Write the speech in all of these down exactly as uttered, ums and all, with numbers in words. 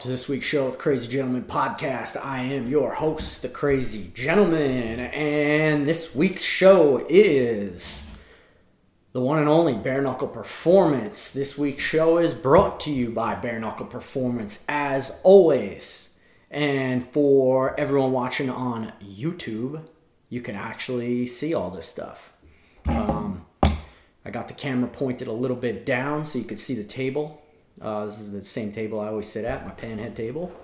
to this week's show of the Crazy Gentleman Podcast. I am your host, the Crazy Gentleman, and this week's show is the one and only Bare Knuckle Performance. This week's show is brought to you by Bare Knuckle Performance, as always. And for everyone watching on YouTube, you can actually see all this stuff. Um, I got the camera pointed a little bit down so you can see the table. Uh, this is the same table I always sit at, my panhead table.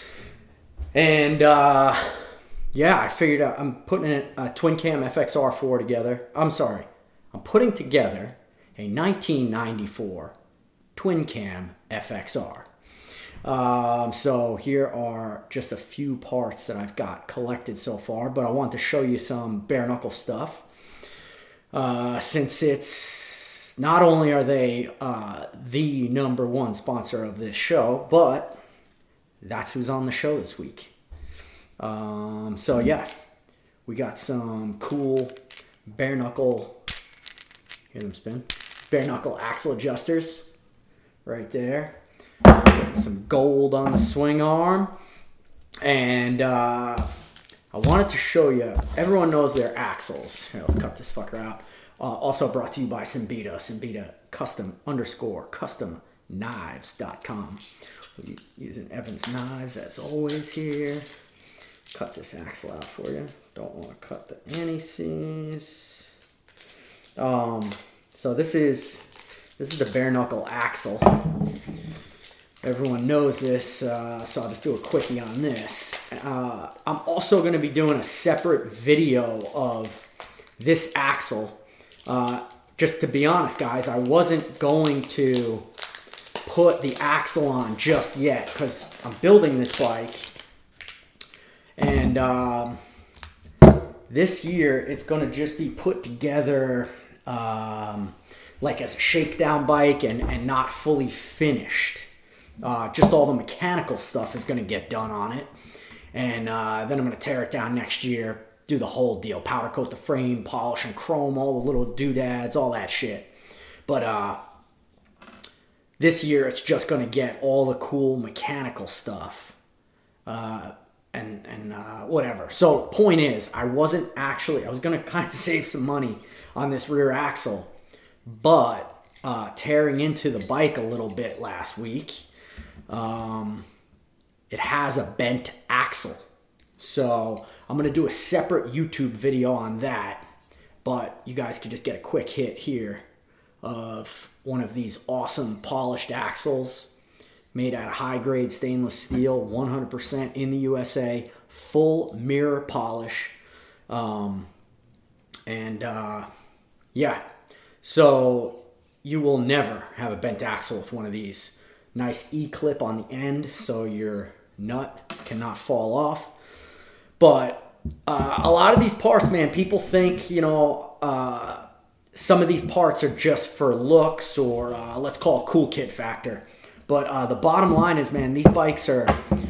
And uh, yeah, I figured out I'm putting a, a Twin Cam F X R four together. I'm sorry, I'm putting together a nineteen ninety-four Twin Cam F X R. Um, so here are just a few parts that I've got collected so far, but I want to show you some bare knuckle stuff. Uh, since it's not only are they uh, the number one sponsor of this show, but that's who's on the show this week. Um, so yeah, we got some cool bare knuckle, hear them spin, bare knuckle axle adjusters right there. Some gold on the swing arm. And uh, I wanted to show you, everyone knows their axles. Here, let's cut this fucker out. Uh, also brought to you by Simbita, Simbita custom underscore custom knives dot com. Using Evans knives as always here. Cut this axle out for you. Don't want to cut the anti-seize. Um, so this is this is the bare knuckle axle. Everyone knows this, uh, so I'll just do a quickie on this. Uh, I'm also going to be doing a separate video of this axle. Uh, just to be honest, guys, I wasn't going to put the axle on just yet because I'm building this bike. And um, this year, it's going to just be put together um, like as a shakedown bike and, and not fully finished. Uh, just all the mechanical stuff is going to get done on it. And uh, then I'm going to tear it down next year. Do the whole deal, powder coat the frame, polish and chrome, all the little doodads, all that shit. But uh, this year it's just going to get all the cool mechanical stuff uh, and and uh, whatever. So point is, I wasn't actually, I was going to kind of save some money on this rear axle, but uh, tearing into the bike a little bit last week, um, it has a bent axle. So I'm going to do a separate YouTube video on that, but you guys can just get a quick hit here of one of these awesome polished axles made out of high-grade stainless steel, one hundred percent in the U S A, full mirror polish. Um, and uh, yeah, so you will never have a bent axle with one of these. Nice E-clip on the end so your nut cannot fall off. But uh, a lot of these parts, man, people think, you know, uh, some of these parts are just for looks or uh, let's call it cool kid factor. But uh, the bottom line is, man, these bikes are,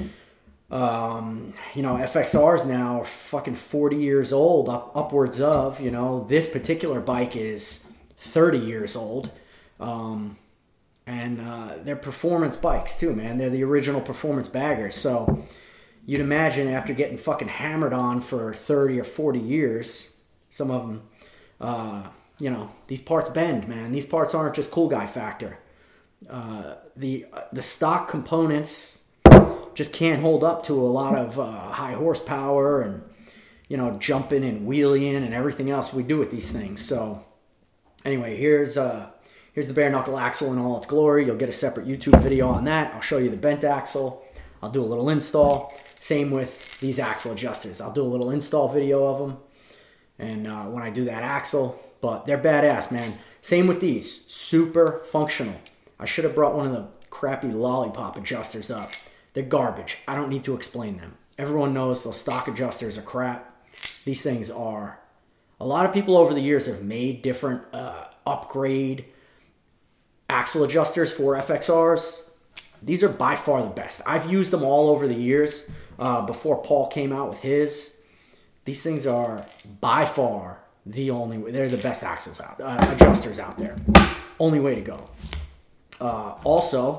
um, you know, F X Rs now are fucking forty years old, up, upwards of, you know. This particular bike is thirty years old. Um, and uh, they're performance bikes too, man. They're the original performance baggers. So you'd imagine after getting fucking hammered on for thirty or forty years, some of them, uh, you know, these parts bend, man. These parts aren't just cool guy factor. Uh, the uh, the stock components just can't hold up to a lot of uh, high horsepower and, you know, jumping and wheeling and everything else we do with these things. So anyway, here's uh, here's the bare knuckle axle in all its glory. You'll get a separate YouTube video on that. I'll show you the bent axle. I'll do a little install. Same with these axle adjusters. I'll do a little install video of them. And uh, when I do that axle, but they're badass, man. Same with these. Super functional. I should have brought one of the crappy lollipop adjusters up. They're garbage. I don't need to explain them. Everyone knows those stock adjusters are crap. These things are. A lot of people over the years have made different uh, upgrade axle adjusters for F X Rs. These are by far the best. I've used them all over the years uh, before Paul came out with his. These things are by far the only way. They're the best axles out, uh, adjusters out there. Only way to go. Uh, also,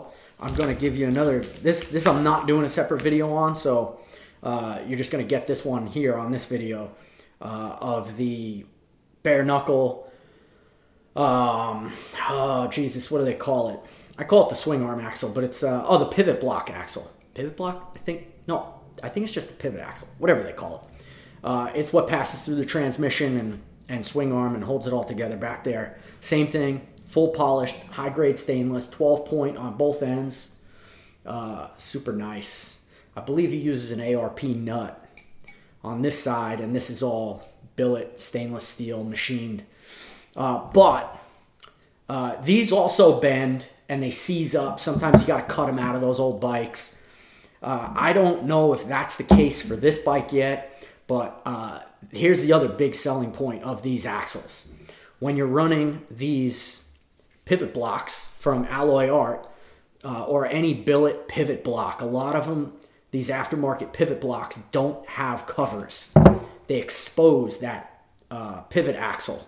I'm going to give you another, this this I'm not doing a separate video on, so uh, you're just going to get this one here on this video uh, of the bare knuckle, um, oh Jesus, what do they call it? I call it the swing arm axle, but it's, uh, oh, the pivot block axle. Pivot block? I think, no, I think it's just the pivot axle, whatever they call it. Uh, it's what passes through the transmission and, and swing arm and holds it all together back there. Same thing, full polished, high-grade stainless, twelve point on both ends. Uh, super nice. I believe he uses an A R P nut on this side, and this is all billet stainless steel machined. Uh, but uh, these also bend, and they seize up. Sometimes you got to cut them out of those old bikes. Uh, I don't know if that's the case for this bike yet, but uh, here's the other big selling point of these axles. When you're running these pivot blocks from Alloy Art uh, or any billet pivot block, a lot of them, these aftermarket pivot blocks, don't have covers. They expose that uh, pivot axle.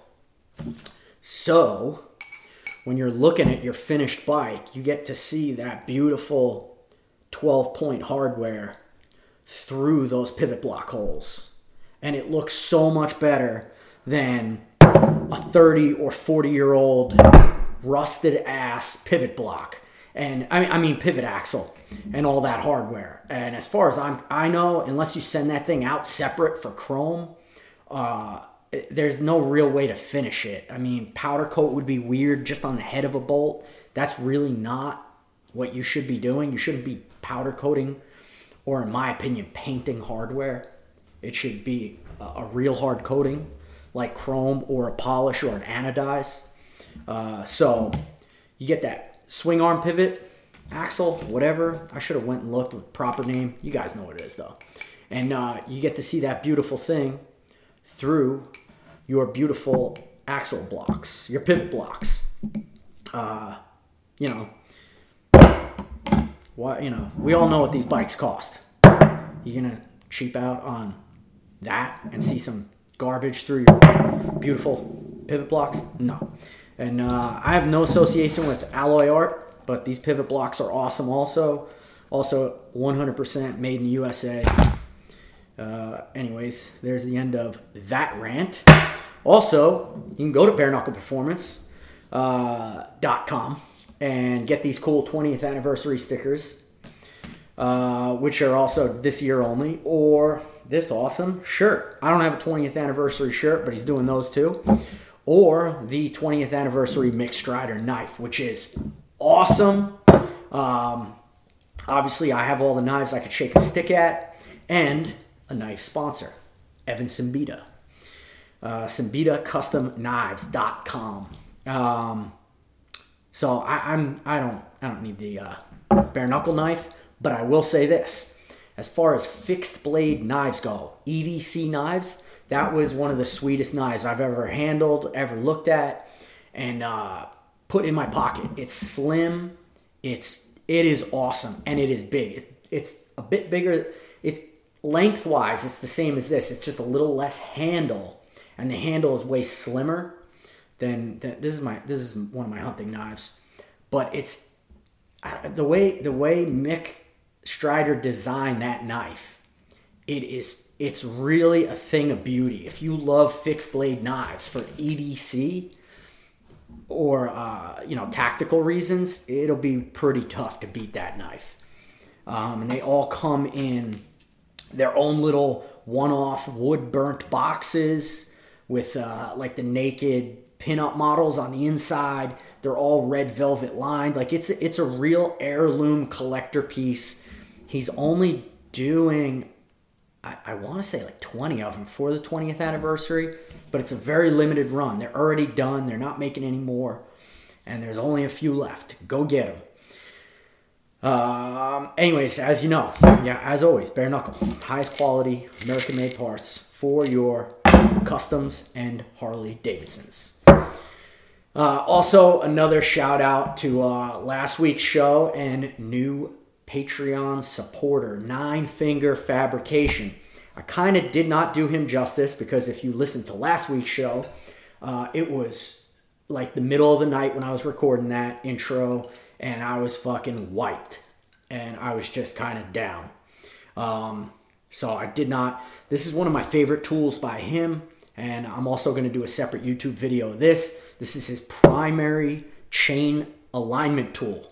So when you're looking at your finished bike, you get to see that beautiful twelve point hardware through those pivot block holes. And it looks so much better than a thirty or forty year old rusted ass pivot block. And I mean, I mean pivot axle and all that hardware. And as far as I'm, I know, unless you send that thing out separate for chrome, uh, there's no real way to finish it. I mean, powder coat would be weird just on the head of a bolt. That's really not what you should be doing. You shouldn't be powder coating, or in my opinion, painting hardware. It should be a, a real hard coating like chrome or a polish or an anodize. Uh, so you get that swing arm pivot, axle, whatever. I should have went and looked with proper name. You guys know what it is though. And uh, you get to see that beautiful thing through your beautiful axle blocks, your pivot blocks. Uh, you know, Why, you know, we all know what these bikes cost. You're going to cheap out on that and see some garbage through your beautiful pivot blocks? No. And uh, I have no association with Alloy Art, but these pivot blocks are awesome also. Also one hundred percent made in the U S A. Uh, anyways, there's the end of that rant. Also, you can go to bare knuckle performance dot com and get these cool twentieth anniversary stickers, uh, which are also this year only, or this awesome shirt. I don't have a twentieth anniversary shirt, but he's doing those too. Or the twentieth anniversary Mick Strider knife, which is awesome. Um, obviously, I have all the knives I could shake a stick at, and a knife sponsor, Evan Simbita. Uh, Simbita Custom Knives dot com. Um, So I, I'm I don't I don't need the uh, bare knuckle knife, but I will say this: as far as fixed blade knives go, E D C knives, that was one of the sweetest knives I've ever handled, ever looked at, and uh, put in my pocket. It's slim, it's it is awesome, and it is big. It's, it's a bit bigger. It's lengthwise, it's the same as this. It's just a little less handle, and the handle is way slimmer. Then this is my this is one of my hunting knives, but it's the way the way Mick Strider designed that knife. It is it's really a thing of beauty. If you love fixed blade knives for E D C or uh, you know tactical reasons, it'll be pretty tough to beat that knife. Um, and they all come in their own little one-off wood burnt boxes with uh, like the naked pin-up models on the inside. They're all red velvet lined. Like it's it's a real heirloom collector piece. He's only doing, I, I want to say like twenty of them for the twentieth anniversary, but it's a very limited run. They're already done. They're not making any more, and there's only a few left. Go get them. Um, anyways, as you know, yeah, as always, bare knuckle, highest quality, American-made parts for your customs and Harley Davidsons. Uh, also, another shout out to uh, last week's show and new Patreon supporter, Nine Finger Fabrication. I kind of did not do him justice because if you listened to last week's show, uh, it was like the middle of the night when I was recording that intro, and I was fucking wiped. And I was just kind of down. Um, so I did not, this is one of my favorite tools by him. And I'm also going to do a separate YouTube video of this. This is his primary chain alignment tool.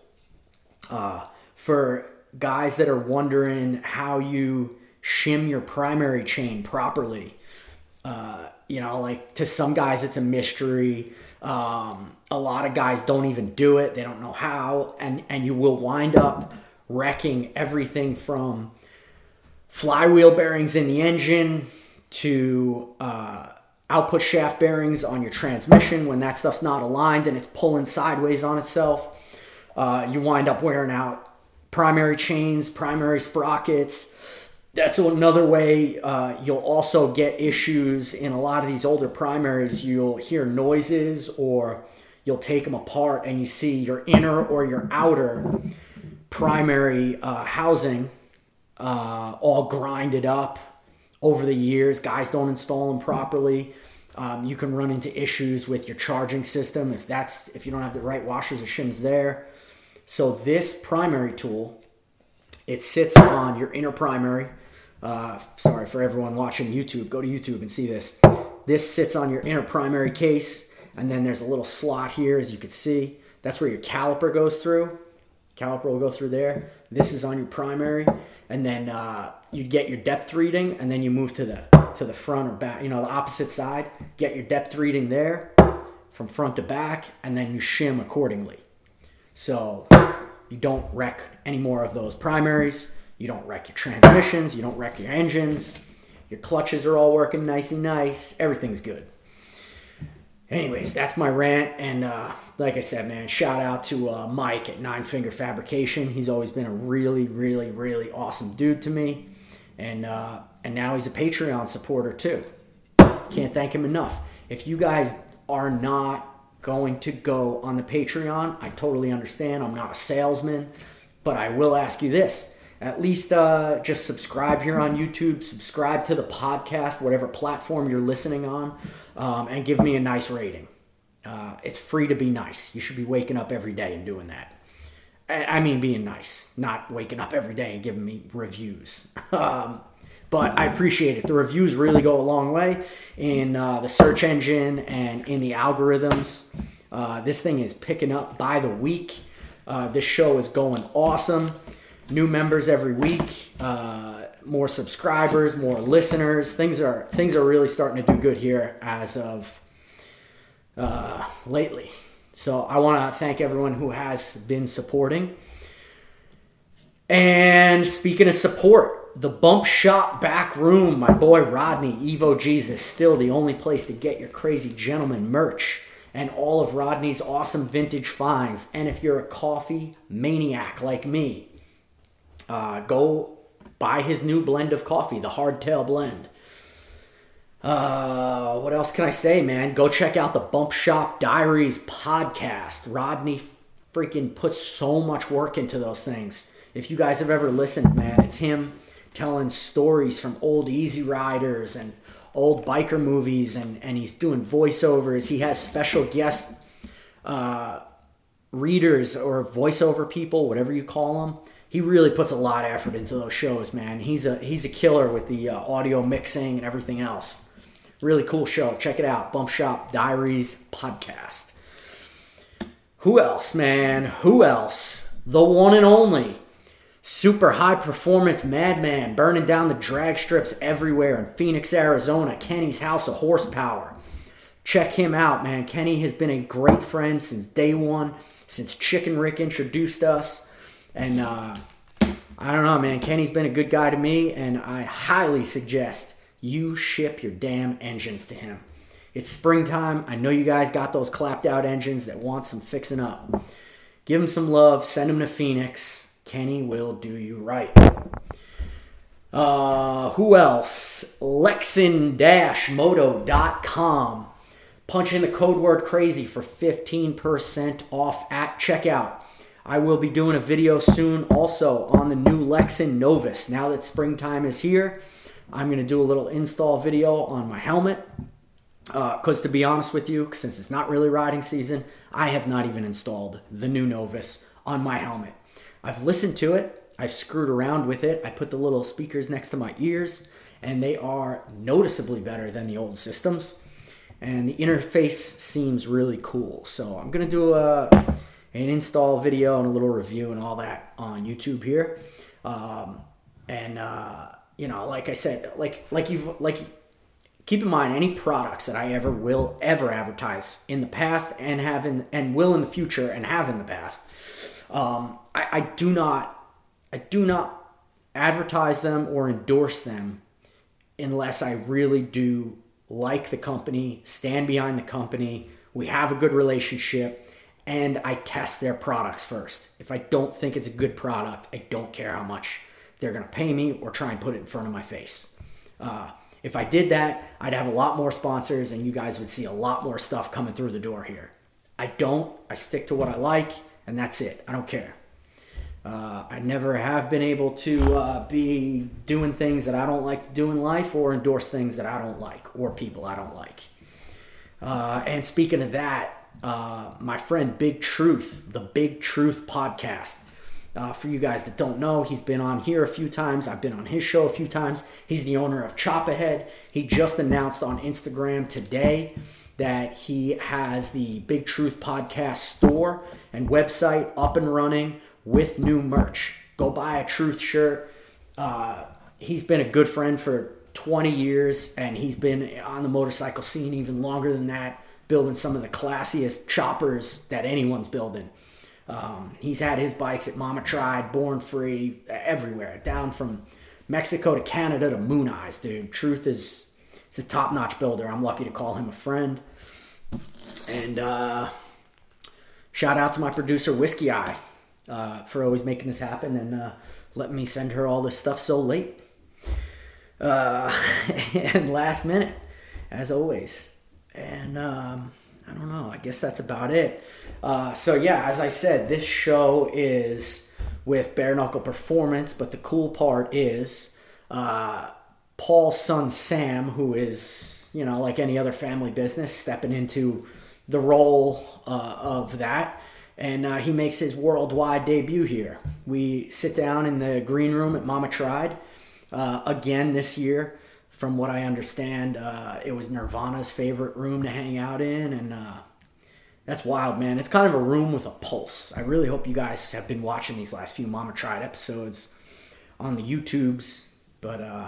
Uh, for guys that are wondering how you shim your primary chain properly. Uh, you know, like to some guys it's a mystery. Um, a lot of guys don't even do it. They don't know how. And, and you will wind up wrecking everything from flywheel bearings in the engine to uh, output shaft bearings on your transmission. When that stuff's not aligned and it's pulling sideways on itself, uh, you wind up wearing out primary chains, primary sprockets. That's another way uh, you'll also get issues in a lot of these older primaries. You'll hear noises, or you'll take them apart and you see your inner or your outer primary uh, housing uh, all grinded up over the years. Guys don't install them properly. Um, you can run into issues with your charging system if that's if you don't have the right washers or shims there. So this primary tool, it sits on your inner primary. Uh, sorry for everyone watching YouTube. Go to YouTube and see this. This sits on your inner primary case, and then there's a little slot here, as you can see. That's where your caliper goes through. Caliper will go through there. This is on your primary, and then uh, you get your depth reading, and then you move to the to the front or back, you know, the opposite side. Get your depth reading there from front to back, and then you shim accordingly. So you don't wreck any more of those primaries. You don't wreck your transmissions. You don't wreck your engines. Your clutches are all working nice and nice. Everything's good. Anyways, that's my rant. And uh, like I said, man, shout out to uh, Mike at Nine Finger Fabrication. He's always been a really, really, really awesome dude to me. And, uh, and now he's a Patreon supporter too. Can't thank him enough. If you guys are not going to go on the Patreon, I totally understand. I'm not a salesman. But I will ask you this. At least uh, just subscribe here on YouTube, subscribe to the podcast, whatever platform you're listening on, um, and give me a nice rating. Uh, it's free to be nice. You should be waking up every day and doing that. I mean being nice, not waking up every day and giving me reviews. um, but I appreciate it. The reviews really go a long way in uh, the search engine and in the algorithms. Uh, this thing is picking up by the week. Uh, this show is going awesome. New members every week, uh, more subscribers, more listeners. Things are things are really starting to do good here as of uh, lately. So I want to thank everyone who has been supporting. And speaking of support, the Bump Shop back room, my boy Rodney, Evo Jesus, still the only place to get your crazy gentleman merch and all of Rodney's awesome vintage finds. And if you're a coffee maniac like me, Uh, go buy his new blend of coffee, the Hardtail Blend. Uh, what else can I say, man? Go check out the Bump Shop Diaries podcast. Rodney freaking puts so much work into those things. If you guys have ever listened, man, it's him telling stories from old Easy Riders and old biker movies, and, and he's doing voiceovers. He has special guest uh, readers or voiceover people, whatever you call them. He really puts a lot of effort into those shows, man. He's a he's a killer with the uh, audio mixing and everything else. Really cool show. Check it out. Bump Shop Diaries podcast. Who else, man? Who else? The one and only super high performance madman burning down the drag strips everywhere in Phoenix, Arizona. Kenny's House of Horsepower. Check him out, man. Kenny has been a great friend since day one, since Chicken Rick introduced us. And uh, I don't know, man. Kenny's been a good guy to me, and I highly suggest you ship your damn engines to him. It's springtime. I know you guys got those clapped out engines that want some fixing up. Give him some love. Send him to Phoenix. Kenny will do you right. Uh, who else? Lexin Moto dot com. Punch in the code word crazy for fifteen percent off at checkout. I will be doing a video soon also on the new Lexin Novus. Now that springtime is here, I'm going to do a little install video on my helmet. Because uh, to be honest with you, since it's not really riding season, I have not even installed the new Novus on my helmet. I've listened to it. I've screwed around with it. I put the little speakers next to my ears, and they are noticeably better than the old systems. And the interface seems really cool. So I'm going to do a, an install video and a little review and all that on YouTube here. Um, and, uh, you know, like I said, like like you've... like. Keep in mind, any products that I ever will ever advertise in the past and have in and will in the future and have in the past, um, I, I do not I do not advertise them or endorse them unless I really do like the company, stand behind the company, we have a good relationship, and I test their products first. If I don't think it's a good product, I don't care how much they're going to pay me or try and put it in front of my face. Uh, If I did that, I'd have a lot more sponsors and you guys would see a lot more stuff coming through the door here. I don't. I stick to what I like, and that's it. I don't care. Uh, I never have been able to uh, be doing things that I don't like to do in life or endorse things that I don't like or people I don't like. Uh, and speaking of that, uh, my friend Big Truth, the Big Truth podcast. Uh, for you guys that don't know, he's been on here a few times. I've been on his show a few times. He's the owner of Chop Ahead. He just announced on Instagram today that he has the Big Truth Podcast store and website up and running with new merch. Go buy a Truth shirt. Uh, he's been a good friend for twenty years, and he's been on the motorcycle scene even longer than that, building some of the classiest choppers that anyone's building. Um, he's had his bikes at Mama Tried, Born Free, everywhere, down from Mexico to Canada to Moon Eyes, dude. Truth is he's a top-notch builder. I'm lucky to call him a friend. And uh, shout out to my producer, Whiskey Eye, uh, for always making this happen and uh, letting me send her all this stuff so late. Uh, and last minute, as always. And um, I don't know. I guess that's about it. Uh, so yeah, as I said, this show is with Bare Knuckle Performance, but the cool part is uh, Paul's son Sam, who is, you know, like any other family business, stepping into the role uh, of that, and uh, he makes his worldwide debut here. We sit down in the green room at Mama Tried uh, again this year. From what I understand, uh, it was Nirvana's favorite room to hang out in, and uh, that's wild, man. It's kind of a room with a pulse. I really hope you guys have been watching these last few Mama Tried episodes on the YouTubes. But, uh,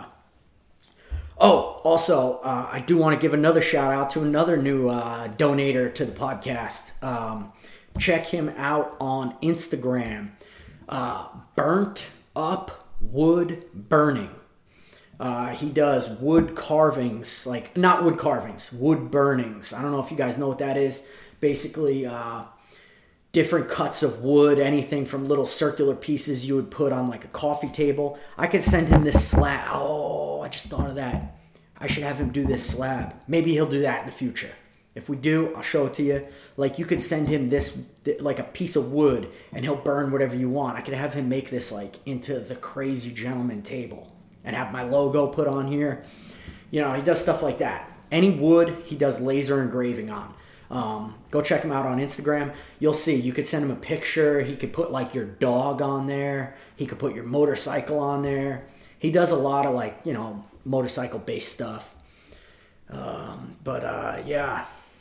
oh, also, uh, I do want to give another shout out to another new uh, donator to the podcast. Um, check him out on Instagram. Uh, Burnt Up Wood Burning. Uh, he does wood carvings, like, not wood carvings, wood burnings. I don't know if you guys know what that is. Basically, uh, different cuts of wood, anything from little circular pieces you would put on, like, a coffee table. I could send him this slab. Oh, I just thought of that. I should have him do this slab. Maybe he'll do that in the future. If we do, I'll show it to you. Like, you could send him this, like, a piece of wood, and he'll burn whatever you want. I could have him make this, like, into the Crazy Gentleman table. And have my logo put on here. You know, he does stuff like that. Any wood, he does laser engraving on. Um, go check him out on Instagram. You'll see. You could send him a picture. He could put, like, your dog on there. He could put your motorcycle on there. He does a lot of, like, you know, motorcycle-based stuff. Um, but, uh, yeah.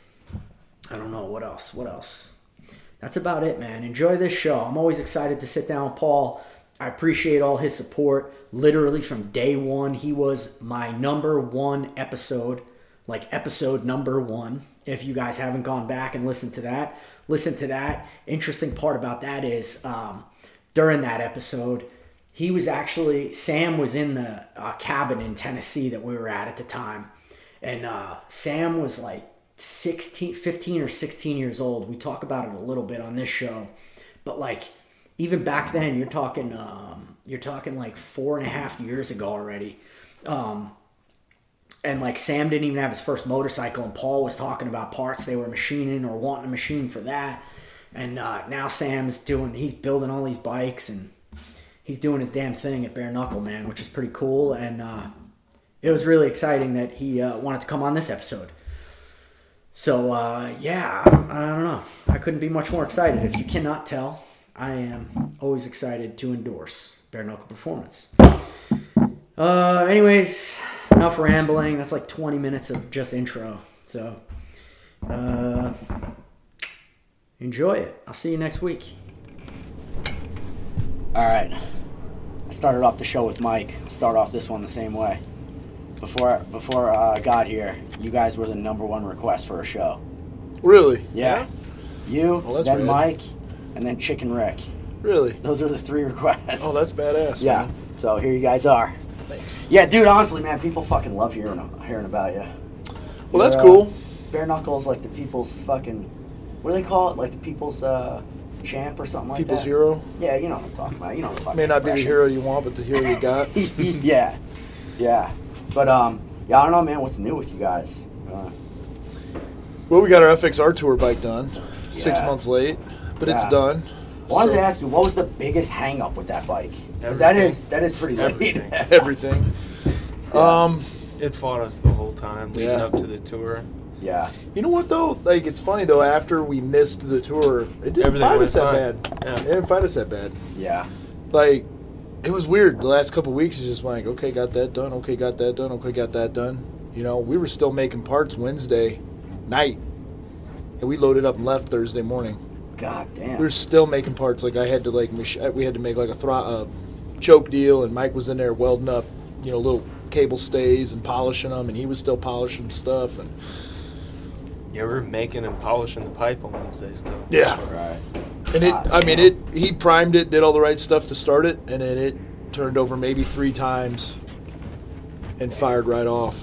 I don't know. What else? What else? That's about it, man. Enjoy this show. I'm always excited to sit down with Paul. I appreciate all his support. Literally from day one, he was my number one episode, like episode number one. If you guys haven't gone back and listened to that, listen to that. Interesting part about that is um, during that episode, he was actually, Sam was in the uh, cabin in Tennessee that we were at at the time. And uh, Sam was like sixteen, fifteen or sixteen years old. We talk about it a little bit on this show. But like, even back then, you're talking, um, you're talking like four and a half years ago already. Um, and like Sam didn't even have his first motorcycle, and Paul was talking about parts they were machining or wanting a machine for that. And uh, now Sam's doing, he's building all these bikes, and he's doing his damn thing at Bare Knuckle, man, which is pretty cool. And uh, it was really exciting that he uh, wanted to come on this episode. So, uh, yeah, I don't know. I couldn't be much more excited. If you cannot tell, I am always excited to endorse Bare Knuckle Performance. Uh, anyways, enough rambling. That's like twenty minutes of just intro. So, uh, enjoy it. I'll see you next week. All right. I started off the show with Mike. I'll start off this one the same way. Before before uh, I got here, you guys were the number one request for a show. Really? Yeah. You, well, then rad. Mike, and then Chicken Rick. Really? Those are the three requests. Oh, that's badass, yeah. man. So here you guys are. Thanks. Yeah, dude, honestly, man, people fucking love hearing, hearing about you. Well, that's You're, cool. Uh, Bare Knuckles, like the people's fucking, what do they call it? Like the people's uh, champ or something like People's that? hero? Yeah, you know what I'm talking about. You know the fucking May not expression. be the hero you want, but the hero you got. yeah. Yeah. But, um, yeah, I don't know, man, what's new with you guys? Uh, Well, we got our F X R tour bike done. Six Yeah. months late, but it's Yeah. done. I wanted So- to ask you, what was the biggest hang up with that bike? Because that is, that is pretty late. Everything. Everything. Yeah. Um, It fought us the whole time leading Yeah. up to the tour. Yeah. you know what though? Like, it's funny though. After we missed the tour, it didn't Everything fight went us that fine. bad. Yeah. It didn't fight us that bad. Yeah. Like, it was weird. The last couple of weeks, it's just like, okay, got that done. Okay, got that done. Okay, got that done. You know, we were still making parts Wednesday night, and we loaded up and left Thursday morning. God damn. We were still making parts. Like, I had to like, mach- we had to make like a thro- uh, choke deal, and Mike was in there welding up, you know, little cable stays and polishing them, and he was still polishing stuff. And Yeah, we were making and polishing the pipe on Wednesdays too. yeah, Right. and it, God I mean, damn. it. He primed it, did all the right stuff to start it, and then it turned over maybe three times, and fired right off.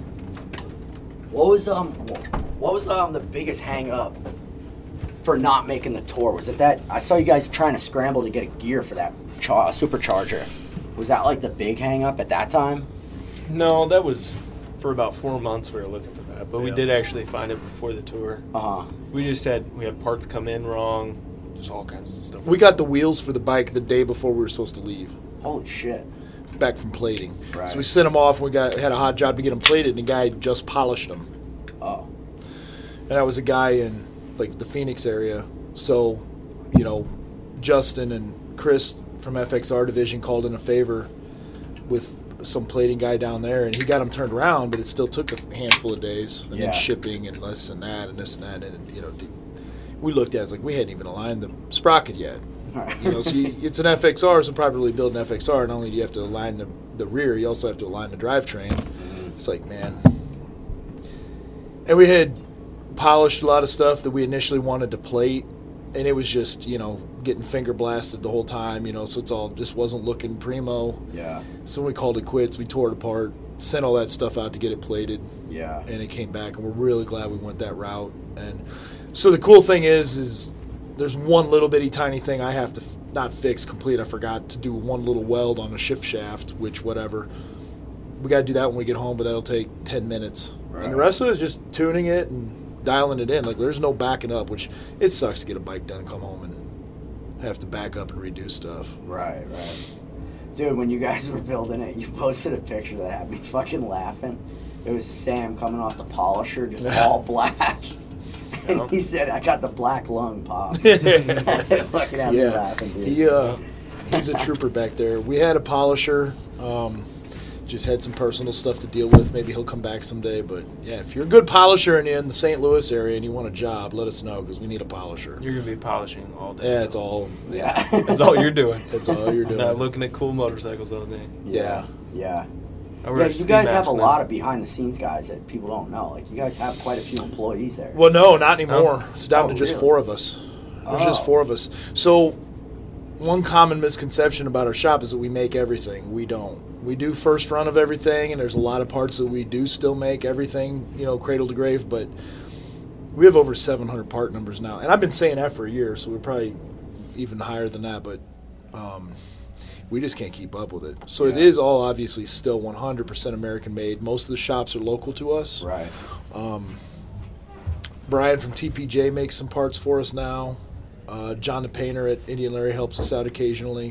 What was um what was um the biggest hang up for not making the tour? Was it that I saw you guys trying to scramble to get a gear for that char- supercharger? Was that like the big hang up at that time? No, that was for about four months we were looking for that, but we Yeah. did actually find it before the tour. Uh huh. We just had we had parts come in wrong, just all kinds of stuff. We got the wheels for the bike the day before we were supposed to leave, Holy shit. back from plating. Right. So we sent them off, and we got had a hot job to get them plated, and the guy just polished them. Oh. And I was a guy in like the Phoenix area, so you know, Justin and Chris from F X R division called in a favor with some plating guy down there, and he got them turned around, but it still took a handful of days, and Yeah. then shipping and this and that and this and that, and you know, we looked at it, it was like we hadn't even aligned the sprocket yet. You know, so you, it's an F X R, so properly build an F X R, not only do you have to align the, the rear, you also have to align the drivetrain. It's like, man. And we had polished a lot of stuff that we initially wanted to plate, and it was just, you know, getting finger blasted the whole time, you know, so it's all just wasn't looking primo. Yeah. So we called it quits, we tore it apart, sent all that stuff out to get it plated, Yeah. and it came back, and we're really glad we went that route. And so the cool thing is, is there's one little bitty tiny thing I have to f- not fix complete. I forgot to do one little weld on a shift shaft, which whatever. We got to do that when we get home, but that'll take ten minutes. Right. And the rest of it is just tuning it and dialing it in. Like, there's no backing up, which it sucks to get a bike done and come home and have to back up and redo stuff. Right, right. Dude, when you guys were building it, you posted a picture that had me fucking laughing. It was Sam coming off the polisher, just all black. And Yeah. he said, I got the black lung pop. Fucking had me Yeah, laughing, dude. he uh, he's a trooper back there. We had a polisher, um, just had some personal stuff to deal with. Maybe he'll come back someday. But yeah, if you're a good polisher and you're in the Saint Louis area and you want a job, let us know because we need a polisher. You're gonna be polishing all day. Yeah, it's all. Yeah. That's all you're doing. That's all you're doing. Not looking at cool motorcycles all day. Yeah. Yeah. I wear Yeah, a you ski guys have mask a now. lot of behind the scenes guys that people don't know. Like, you guys have quite a few employees there. Well, no, not anymore. It's down Oh, to just really? four of us. There's just Oh. four of us. So, one common misconception about our shop is that we make everything. We don't. We do first run of everything, and there's a lot of parts that we do still make everything, you know, cradle to grave. But we have over seven hundred part numbers now, and I've been saying that for a year, so we're probably even higher than that. But um, we just can't keep up with it. So it Yeah. is all obviously still one hundred percent American made. Most of the shops are local to us. Right. Um, Brian from T P J makes some parts for us now. Uh, John the Painter at Indian Larry helps us out occasionally.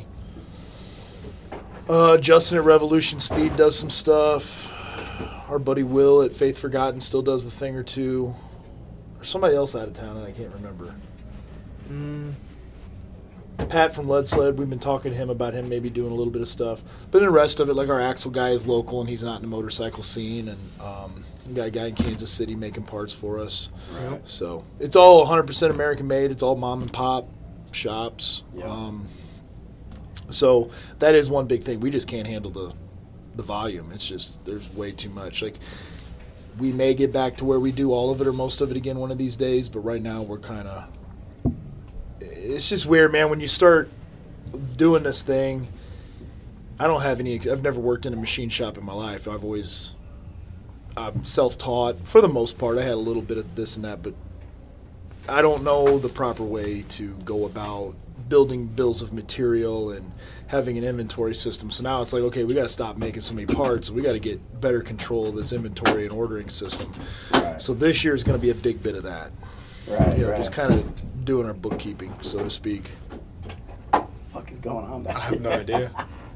Uh, Justin at Revolution Speed does some stuff. Our buddy Will at Faith Forgotten still does the thing or two. somebody else out of town, and I can't remember. Mm. Pat from Lead Sled, we've been talking to him about him maybe doing a little bit of stuff. But the rest of it, like our axle guy is local and he's not in the motorcycle scene. And um, we got a guy in Kansas City making parts for us. Right. So it's all one hundred percent American made. It's all mom and pop shops. Yeah. Um, so that is one big thing. We just can't handle the the volume. It's just, there's way too much. Like, we may get back to where we do all of it or most of it again one of these days, but right now we're kind of, it's just weird, man. When you start doing this thing, I don't have any, I've never worked in a machine shop in my life. I've always, I'm self-taught for the most part. I had a little bit of this and that, but I don't know the proper way to go about building bills of material and having an inventory system. So now it's like, okay, we got to stop making so many parts. We got to get better control of this inventory and ordering system. Right. So this year is going to be a big bit of that. Right, You know, right. just kind of doing our bookkeeping, so to speak. fuck is going on back I have no idea.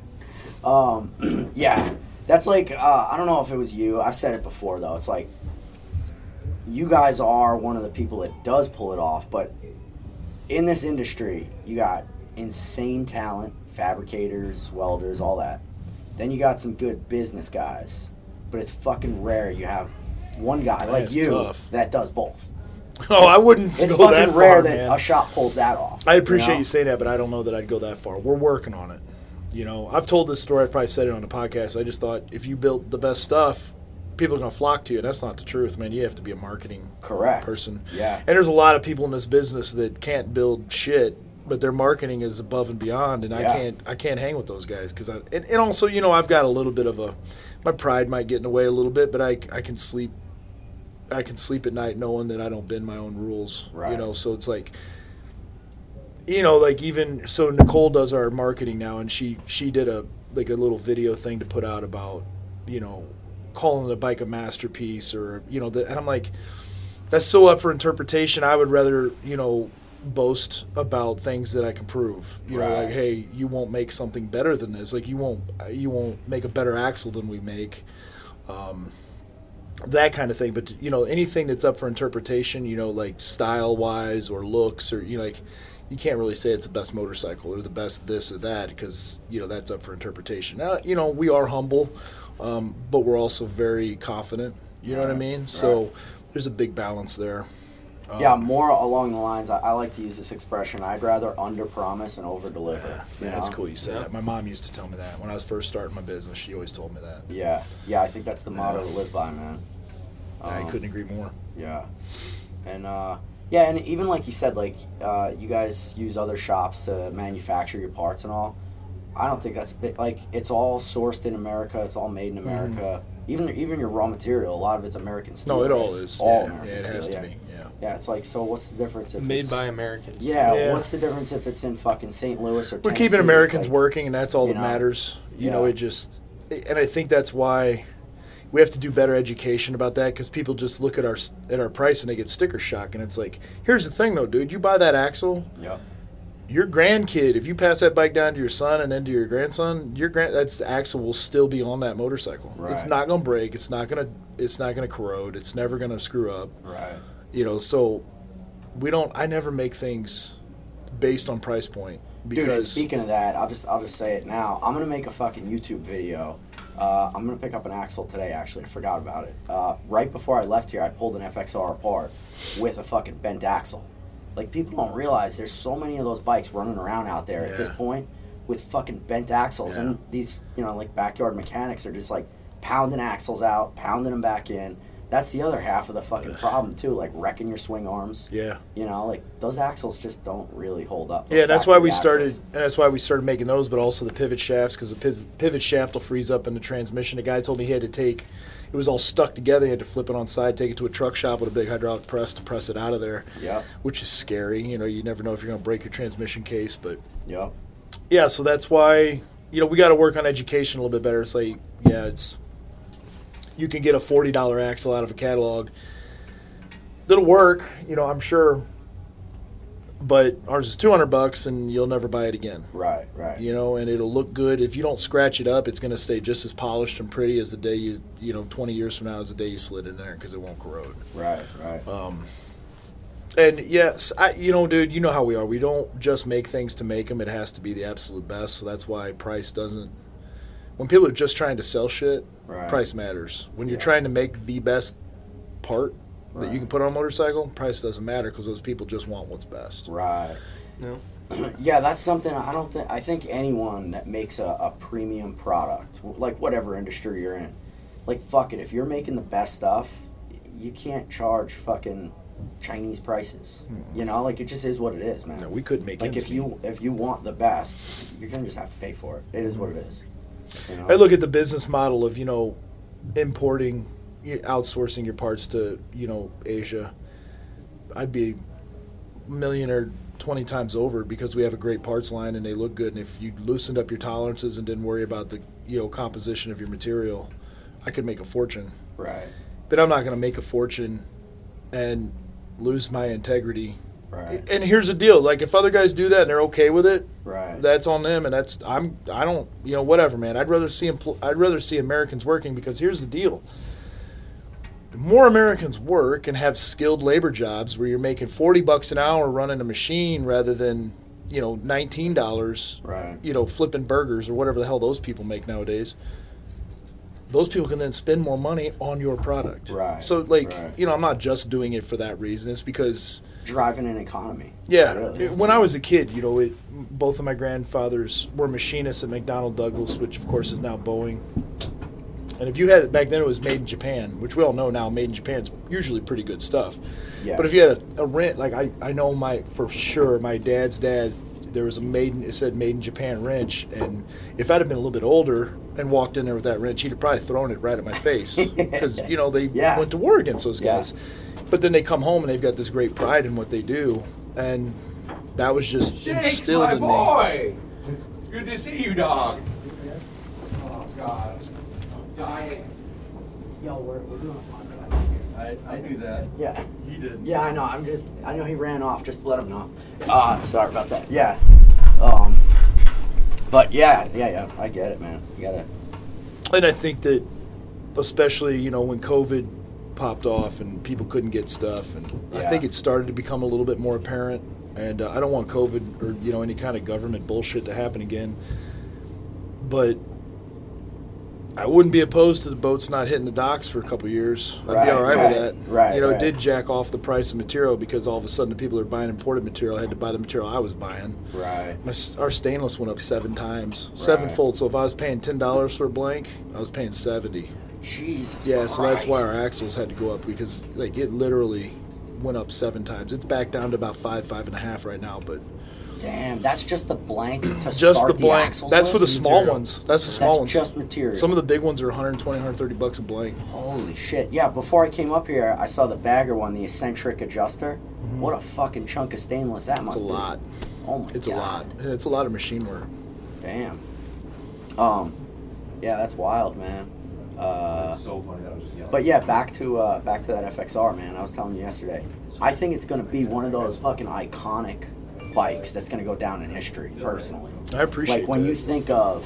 Um, yeah, that's like, uh, I don't know if it was you. I've said it before, though. It's like, you guys are one of the people that does pull it off, but in this industry, you got insane talent, fabricators, welders, all that. Then you got some good business guys, but it's fucking rare you have one guy like That's you tough. that does both. Oh, I wouldn't It's go fucking that rare far, that man. a shop pulls that off. I appreciate you, know? saying that, but I don't know that I'd go that far. We're working on it. You know, I've told this story. I've probably said it on the podcast. I just thought if you built the best stuff, people are going to flock to you. And that's not the truth, man. You have to be a marketing Correct. person. Yeah. And there's a lot of people in this business that can't build shit, but their marketing is above and beyond. And Yeah. I can't, I can't hang with those guys because I. And, and also, you know, I've got a little bit of a, my pride might get in the way a little bit, but I, I can sleep. I can sleep at night knowing that I don't bend my own rules. Right. You know, so it's like. You know, like even so, Nicole does our marketing now, and she she did a like a little video thing to put out about, you know, calling the bike a masterpiece, or you know, the, and I'm like, that's so up for interpretation. I would rather, you know, boast about things that I can prove. You know, Right. like, hey, you won't make something better than this. Like you won't you won't make a better axle than we make. Um, that kind of thing. But you know, anything that's up for interpretation, you know, like style wise or looks, or you know, like. You can't really say it's the best motorcycle or the best this or that because, you know, that's up for interpretation. Now, you know, we are humble, um, but we're also very confident. You know what I Right, mean? So right. there's a big balance there. Um, Yeah, more along the lines, I, I like to use this expression, I'd rather under-promise and over-deliver. Yeah, you man, that's know? cool you say Yeah. that. My mom used to tell me that. When I was first starting my business, she always told me that. Yeah, yeah, I think that's the motto Yeah. to live by, man. I Um, couldn't agree more. Yeah. And, uh, yeah, and even like you said, like, uh, you guys use other shops to manufacture your parts and all. I don't think that's a bit, like, it's all sourced in America, it's all made in America. Even even your raw material, a lot of it's American steel. Mm-hmm. No, it right? all is. All yeah, American yeah, it steel, has to yeah. be. Yeah. Yeah, it's like, so what's the difference if Made it's, by Americans. Yeah, Yeah. what's the difference if it's in fucking Saint Louis or We're Tennessee? keeping Americans Like, working, and that's all you that know, matters. You know, yeah. it just, and I think that's why we have to do better education about that because people just look at our at our price and they get sticker shock, and it's like, here's the thing though, dude, you buy that axle, Yeah. your grandkid, if you pass that bike down to your son and then to your grandson, your grand that's the axle will still be on that motorcycle. It's Right. not gonna break. It's not gonna. It's not gonna corrode. It's never gonna screw up. Right. You know, so we don't. I never make things based on price point because Dude, and speaking of that, I'll just I'll just say it now. I'm gonna make a fucking YouTube video. Uh, I'm gonna pick up an axle today. Actually, I forgot about it. Uh, right before I left here, I pulled an F X R apart with a fucking bent axle. Like, people don't realize there's so many of those bikes running around out there at this Yeah. point with fucking bent axles, Yeah. and these, you know, like backyard mechanics are just like pounding axles out, pounding them back in. That's the other half of the fucking problem too, like wrecking your swing arms. yeah. You know, like those axles just don't really hold up. Those Yeah, that's why factory we started. axles. And that's why we started making those, but also the pivot shafts because the piv- pivot shaft will freeze up in the transmission. A guy told me he had to take, it was all stuck together. He had to flip it on side, take it to a truck shop with a big hydraulic press to press it out of there. Yep. Which is scary. You know, you never know if you're going to break your transmission case, but Yep. yeah. So that's why, you know, we got to work on education a little bit better. It's like, yeah, it's you can get a forty dollar axle out of a catalog. It'll work, you know, I'm sure. But ours is two hundred bucks, and you'll never buy it again. Right, right. You know, and it'll look good. If you don't scratch it up, it's going to stay just as polished and pretty as the day you, you know, twenty years from now is the day you slid in there because it won't corrode. Right, right. Um, And yes, I, you know, dude, you know how we are. We don't just make things to make them. It has to be the absolute best. So that's why price doesn't. When people are just trying to sell shit, Right. price matters. When you're Yeah. trying to make the best part that Right. you can put on a motorcycle, price doesn't matter because those people just want what's best. Right. No. Yeah, that's something I don't think. I think anyone that makes a, a premium product, like whatever industry you're in, like fuck it. If you're making the best stuff, you can't charge fucking Chinese prices. You know, like it just is what it is, man. No, we couldn't make Like ends if meet. you if you want the best, you're gonna just have to pay for it. It is what it is. You know? I look at the business model of, you know, importing, you- outsourcing your parts to, you know, Asia. I'd be a million or twenty times over because we have a great parts line and they look good. And if you loosened up your tolerances and didn't worry about the, you know, composition of your material, I could make a fortune. Right. But I'm not going to make a fortune and lose my integrity. Right. And here's the deal: like, if other guys do that and they're okay with it, Right. that's on them. And that's I'm I don't you know whatever, man. I'd rather see empl- I'd rather see Americans working because here's the deal: the more Americans work and have skilled labor jobs where you're making forty bucks an hour running a machine rather than you know nineteen dollars, Right. you know, flipping burgers or whatever the hell those people make nowadays. Those people can then spend more money on your product. Right, So, like, right. you know, I'm not just doing it for that reason. It's because, Driving an economy. yeah, Really. it- when I was a kid, you know, it, both of my grandfathers were machinists at McDonnell Douglas, which, of course, is now Boeing. And if you had, back then it was made in Japan, which we all know now, made in Japan is usually pretty good stuff. Yeah. But if you had a, a rent, like I, I know my, for sure, my dad's dad, there was a made in, it said made in Japan wrench. And if I'd have been a little bit older and walked in there with that wrench, he'd have probably thrown it right at my face. Because, you know, they Yeah. went to war against those Yeah. guys. But then they come home and they've got this great pride in what they do. And that was just Jake, instilled my in me. boy! Good to see you, dog. Oh, God. I'm dying. Yo, we're, we're doing a podcast. I, I knew that. Yeah. He did. Yeah, I know. I'm just. I know he ran off. Just to let him know. Ah, sorry about that. Yeah. Um. But yeah, yeah, yeah. I get it, man. You gotta. And I think that, especially, you know, when COVID popped off and people couldn't get stuff, and I Yeah. think it started to become a little bit more apparent. And uh, I don't want COVID or, you know, any kind of government bullshit to happen again. But I wouldn't be opposed to the boats not hitting the docks for a couple of years. I'd Right, be all right, right, with that. right, You know, right. it did jack off the price of material because all of a sudden the people that are buying imported material had to buy the material I was buying. Right. My, s- our stainless went up seven times, sevenfold. So if I was paying ten dollars for a blank, I was paying seventy. Jesus. Yeah, so that's why our Christ. axles had to go up because like it literally went up seven times. It's back down to about five, five and a half right now, but Damn, that's just the blank to just start the blank. axles That's for the with? small Material. ones. That's the small That's ones. just material. Some of the big ones are one hundred twenty, one hundred thirty bucks a blank. Holy shit. Yeah, before I came up here, I saw the bagger one, the eccentric adjuster. What a fucking chunk of stainless that must It's a be. lot. Oh my It's god. a lot. And it's a lot of machine work. Damn. Um, yeah, that's wild, man. Uh, That's so funny. I was just yelling. but yeah, back to uh, back to that F X R, man. I was telling you yesterday. I think it's gonna be one of those fucking iconic bikes that's gonna go down in history, personally. I appreciate Like when that. you think of,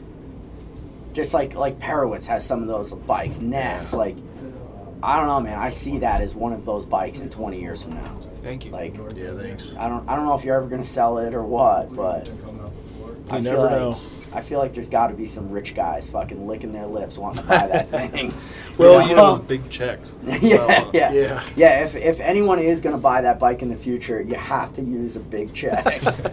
just like like Perowitz has some of those bikes, Ness, Yeah. like I don't know, man. I see that as one of those bikes in twenty years from now. Thank you. Like Yeah, thanks. I don't I don't know if you're ever gonna sell it or what, but I You feel never like, know. I feel like there's got to be some rich guys fucking licking their lips wanting to buy that thing. Well, you know those big checks. yeah, Well, uh, yeah, Yeah. yeah. If if anyone is gonna buy that bike in the future, you have to use a big check.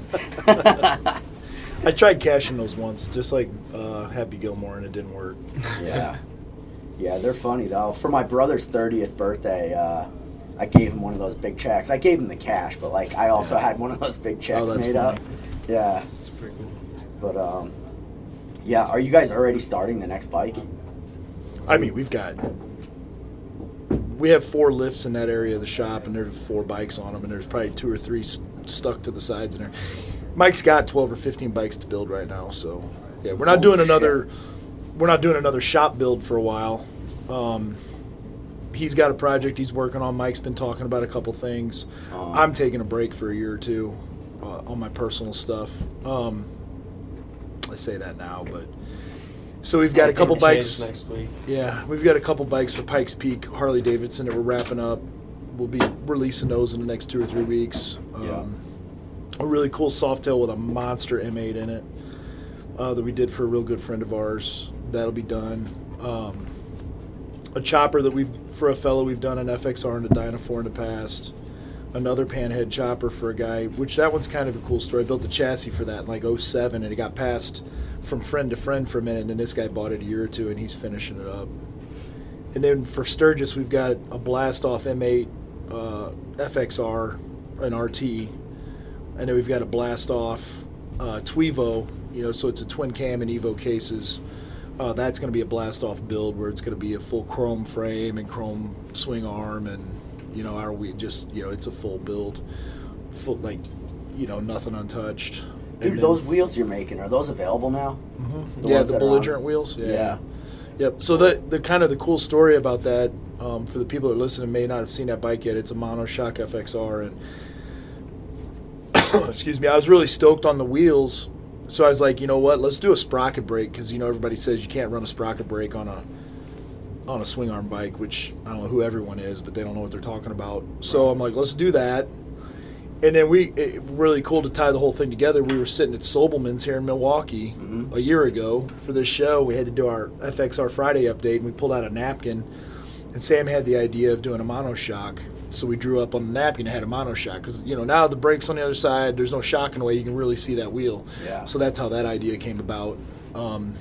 I tried cashing those once, just like uh, Happy Gilmore, and it didn't work. Yeah, yeah, they're funny though. For my brother's thirtieth birthday, uh, I gave him one of those big checks. I gave him the cash, but like I also Yeah. had one of those big checks Oh, that's made funny. up. Yeah, It's pretty cool. but um, yeah. Are you guys already starting the next bike? I mean, we've got we have four lifts in that area of the shop, and there's four bikes on them, and there's probably two or three s- stuck to the sides in there. Mike's got twelve or fifteen bikes to build right now, so yeah, we're not Holy doing another we're not doing another shop build for a while. Um, he's got a project he's working on. Mike's been talking about a couple things. Oh. I'm taking a break for a year or two uh, on my personal stuff. Um, I say that now, but so we've got a couple Change bikes. next week. Yeah, we've got a couple bikes for Pikes Peak Harley Davidson that we're wrapping up. we'll be releasing those in the next two or three weeks. Um, Yeah. A really cool Softail with a monster M eight in it uh, that we did for a real good friend of ours. That'll be done. Um, a chopper that we've, for a fellow we've done an F X R and a Dynafor in the past. Another panhead chopper for a guy, which that one's kind of a cool story. I built the chassis for that in like oh seven, and it got passed from friend to friend for a minute, and then this guy bought it a year or two, and he's finishing it up. And then for Sturgis, we've got a blast-off M eight uh, F X R, an R T, and then we've got a blast-off uh, Tweevo, you know, so it's a twin cam and Evo cases. Uh, that's going to be a blast-off build where it's going to be a full chrome frame and chrome swing arm, and you know, our we just you know, it's a full build, full like, you know, nothing untouched. Dude, And those then- wheels you're making, are those available now? Mhm. The yeah, ones the that are on- belligerent wheels. Yeah. Yeah. Yep. So the the kind of the cool story about that, um, for the people that listen and may not have seen that bike yet, it's a monoshock F X R, and excuse me, I was really stoked on the wheels. So I was like, you know what, let's do a sprocket brake, because you know everybody says you can't run a sprocket brake on a on a swing arm bike, which I don't know who everyone is, but they don't know what they're talking about. So I'm like, let's do that. And then we, it, really cool to tie the whole thing together. We were sitting at Sobelman's here in Milwaukee Mm-hmm. a year ago for this show. We had to do our F X R Friday update, and we pulled out a napkin. And Sam had the idea of doing a monoshock. So we drew up on the napkin and had a monoshock. Because, you know, now the brake's on the other side. There's no shock in the way. You can really see that wheel. Yeah. So that's how that idea came about. Um,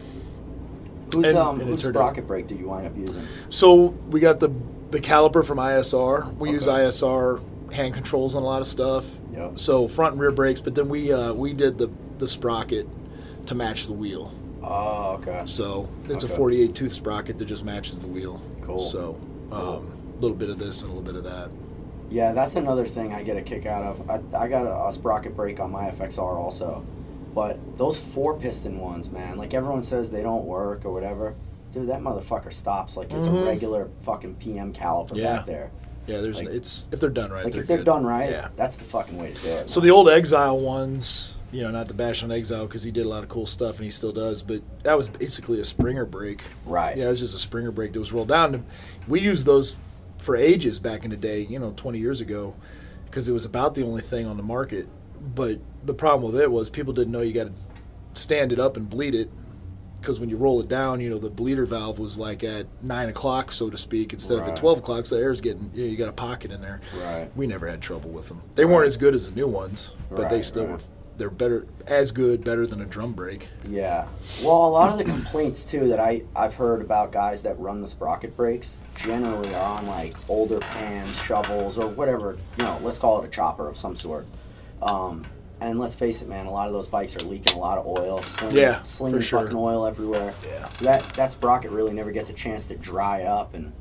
Who's And- um and it whose turned out- sprocket brake did you wind up using? So we got the the caliper from I S R. We use Okay. I S R hand controls on a lot of stuff. Yep. So front and rear brakes, but then we uh, we did the the sprocket to match the wheel. Oh, okay. So it's Okay. a forty-eight tooth sprocket that just matches the wheel. Cool. So a um, little bit of this and a little bit of that. Yeah, that's another thing I get a kick out of. I, I got a, a sprocket brake on my F X R also. But those four piston ones, man, like everyone says they don't work or whatever. Dude, that motherfucker stops like it's Mhm. a regular fucking P M caliper Yeah. back there. Yeah, there's Like- it's if they're done right. Like they're if they're good. done right, Yeah. that's the fucking way to do it. So the old Exile ones, you know, not to bash on Exile because he did a lot of cool stuff and he still does, but that was basically a Springer brake. Right. Yeah, it was just a Springer brake that was rolled down. We used those for ages back in the day, you know, twenty years ago, because it was about the only thing on the market. But the problem with it was people didn't know you got to stand it up and bleed it, because when you roll it down, you know, the bleeder valve was like at nine o'clock, so to speak, instead of Right. at twelve o'clock, so the air's getting, you know, you got a pocket in there. Right. We never had trouble with them. They weren't as good as the new ones, but they Right, still right. were. They're better, as good, better than a drum brake. Yeah. Well, a lot of the complaints too that I I've heard about guys that run the sprocket brakes generally are on like older pans, shovels, or whatever. You know, let's call it a chopper of some sort. Um, and let's face it, man, a lot of those bikes are leaking a lot of oil, slinging, Yeah, slinging for sure. fucking oil everywhere. Yeah. So that that sprocket really never gets a chance to dry up and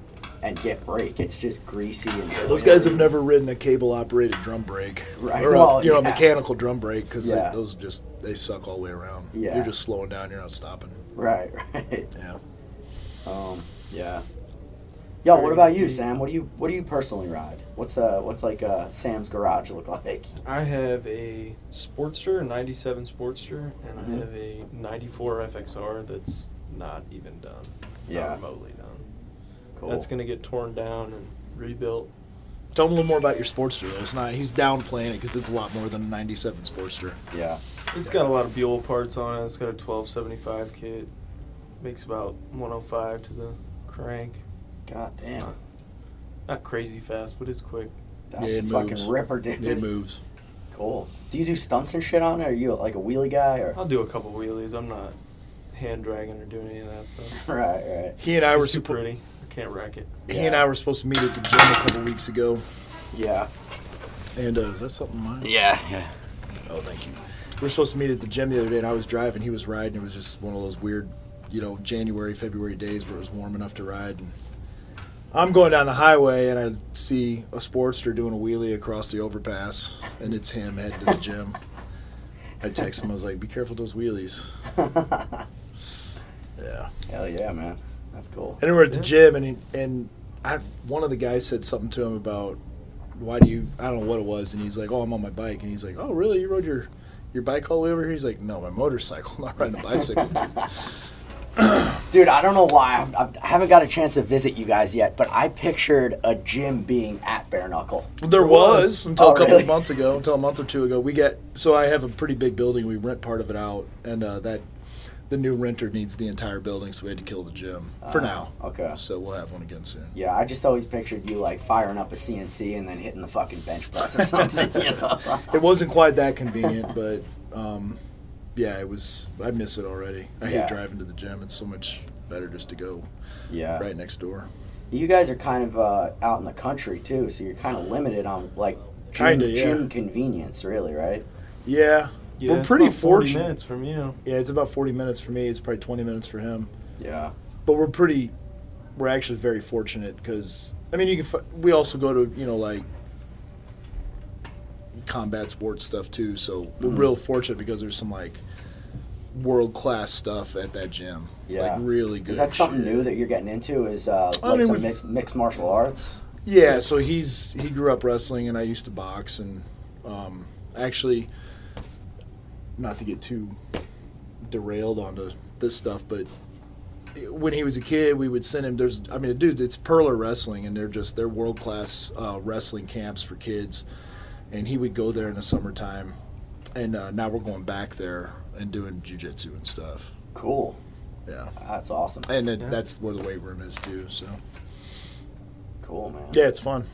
and get brake. It's just greasy and Those guys have never ridden a cable-operated drum brake, Right, or a, well, you know, yeah. a mechanical drum brake, because Yeah. those just they suck all the way around. Yeah. You're just slowing down. You're not stopping. Right, right. Yeah. Um, yeah. Yo, what about you, Sam? What do you what do you personally ride? What's uh what's like uh Sam's garage look like? I have a Sportster, a ninety-seven Sportster, and Mhm. I have a ninety-four F X R that's not even done. Yeah. Not remotely done. Cool. That's going to get torn down and rebuilt. Tell him a little more about your Sportster, though. It's not. He's downplaying it because it's a lot more than a ninety-seven Sportster. Yeah. It's got a lot of Buell parts on it. It's got a twelve seventy-five kit. Makes about one oh five to the crank. God damn. Not crazy fast, but it's quick. That's Yeah, a it fucking moves. ripper, dude. It moves. Cool. Do you do stunts and shit on it? Or are you like a wheelie guy or I'll do a couple wheelies. I'm not hand dragging or doing any of that stuff. right, right. He and I were It's too suppo- pretty. I can't rack it. He and I were supposed to meet at the gym a couple weeks ago, Yeah. and uh, is that something mine? Yeah, yeah. Oh, thank you. We were supposed to meet at the gym the other day, and I was driving. He was riding. It was just one of those weird, you know, January, February days where it was warm enough to ride. And I'm going down the highway, and I see a Sportster doing a wheelie across the overpass, and it's him heading to the gym. I text him. I was like, "Be careful with those wheelies." Yeah. Hell yeah, man. That's cool. And then we're at the Yeah. gym, and he, and I, one of the guys said something to him about why do you? I don't know what it was, and he's like, "Oh, I'm on my bike," and he's like, "Oh, really? You rode your your bike all the way over here?" He's like, "No, my motorcycle, not riding a bicycle." Dude, I don't know why. I've, I've, I haven't got a chance to visit you guys yet, but I pictured a gym being at Bare Knuckle. There was until Oh, a couple really? of months ago, until a month or two ago. We get so I have a pretty big building. We rent part of it out, and uh, that the new renter needs the entire building, so we had to kill the gym for Uh, now. Okay. So we'll have one again soon. Yeah, I just always pictured you like firing up a C N C and then hitting the fucking bench press or something, you know? It wasn't quite that convenient, but um, yeah, it was. I miss it already. I Yeah. hate driving to the gym. It's so much better just to go Yeah. right next door. You guys are kind of uh, out in the country too, so you're kind of limited on like gym, Kinda, yeah. gym convenience, really, right? Yeah, Yeah, we're it's pretty about forty fortunate. minutes from you. Yeah, it's about forty minutes for me. It's probably twenty minutes for him. Yeah. But we're pretty. We're actually very fortunate because I mean, you can. fi- We also go to you know like combat sports stuff too. So we're Mhm. real fortunate because there's some like world class stuff at that gym. Yeah. Like really good. Is that something shit. new that you're getting into? Is uh, I like mean, some we've- mixed, mixed martial arts? Yeah, so he's he grew up wrestling, and I used to box, and um, actually, not to get too derailed onto this stuff, but when he was a kid, we would send him. There's, I mean, dude, it's Perler Wrestling, and they're just they're world class uh, wrestling camps for kids, and he would go there in the summertime, and uh, now we're going back there and doing jujitsu and stuff. Cool. Yeah, That's awesome. and it, Yeah. that's where the weight room is too. So Cool, man. yeah, it's fun.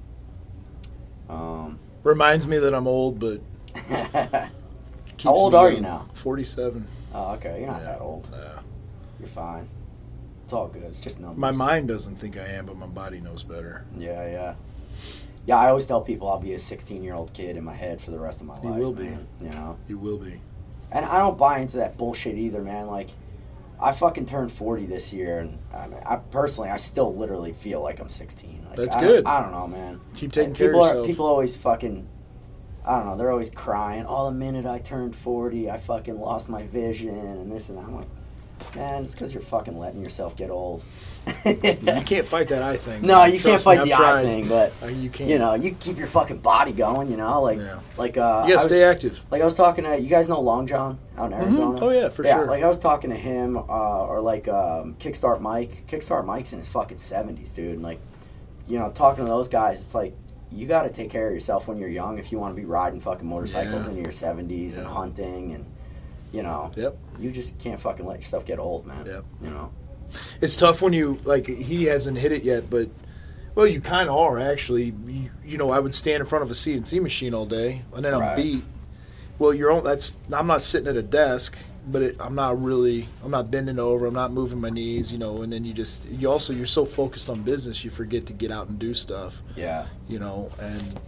Um, Reminds me that I'm old, but How keeps old me are young. you now? forty-seven. Oh, okay. You're not Yeah. that old. Yeah. You're fine. It's all good. It's just numbers. My mind doesn't think I am, but my body knows better. Yeah, yeah. Yeah, I always tell people I'll be a sixteen-year-old kid in my head for the rest of my You life. will be. man, You know? You will be. And I don't buy into that bullshit either, man. Like, I fucking turned forty this year, and I, mean, I personally, I still literally feel like I'm sixteen. Like, That's I don't- good. I don't know, man. Keep taking And care of people yourself. Are, people always fucking, I don't know, they're always crying. Oh, the minute I turned forty, I fucking lost my vision and this and that. I'm like, man, it's because you're fucking letting yourself get old. You can't fight that eye thing. No, you can't Trust me, fight I've the eye tried. thing, but Uh, you can't. you know, you keep your fucking body going. You know, like Yeah. like uh, You I gotta was, stay active. like I was talking to you guys know Long John out in Arizona. Oh, yeah, for yeah, sure. Like I was talking to him, uh, or like um, Kickstart Mike. Kickstart Mike's in his fucking seventies, dude. And like, you know, talking to those guys, it's like you got to take care of yourself when you're young if you want to be riding fucking motorcycles Yeah. into your seventies and Yeah. hunting and you know, Yep. you just can't fucking let yourself get old, man. Yep. You know. It's tough when you, like, he hasn't hit it yet, but, well, you kind of are, actually. You, you know, I would stand in front of a C N C machine all day, and then I'm Right. beat. Well, you're on, that's, I'm not sitting at a desk, but it, I'm not really, I'm not bending over, I'm not moving my knees, you know, and then you just, you also, you're so focused on business, you forget to get out and do stuff, Yeah. you know, and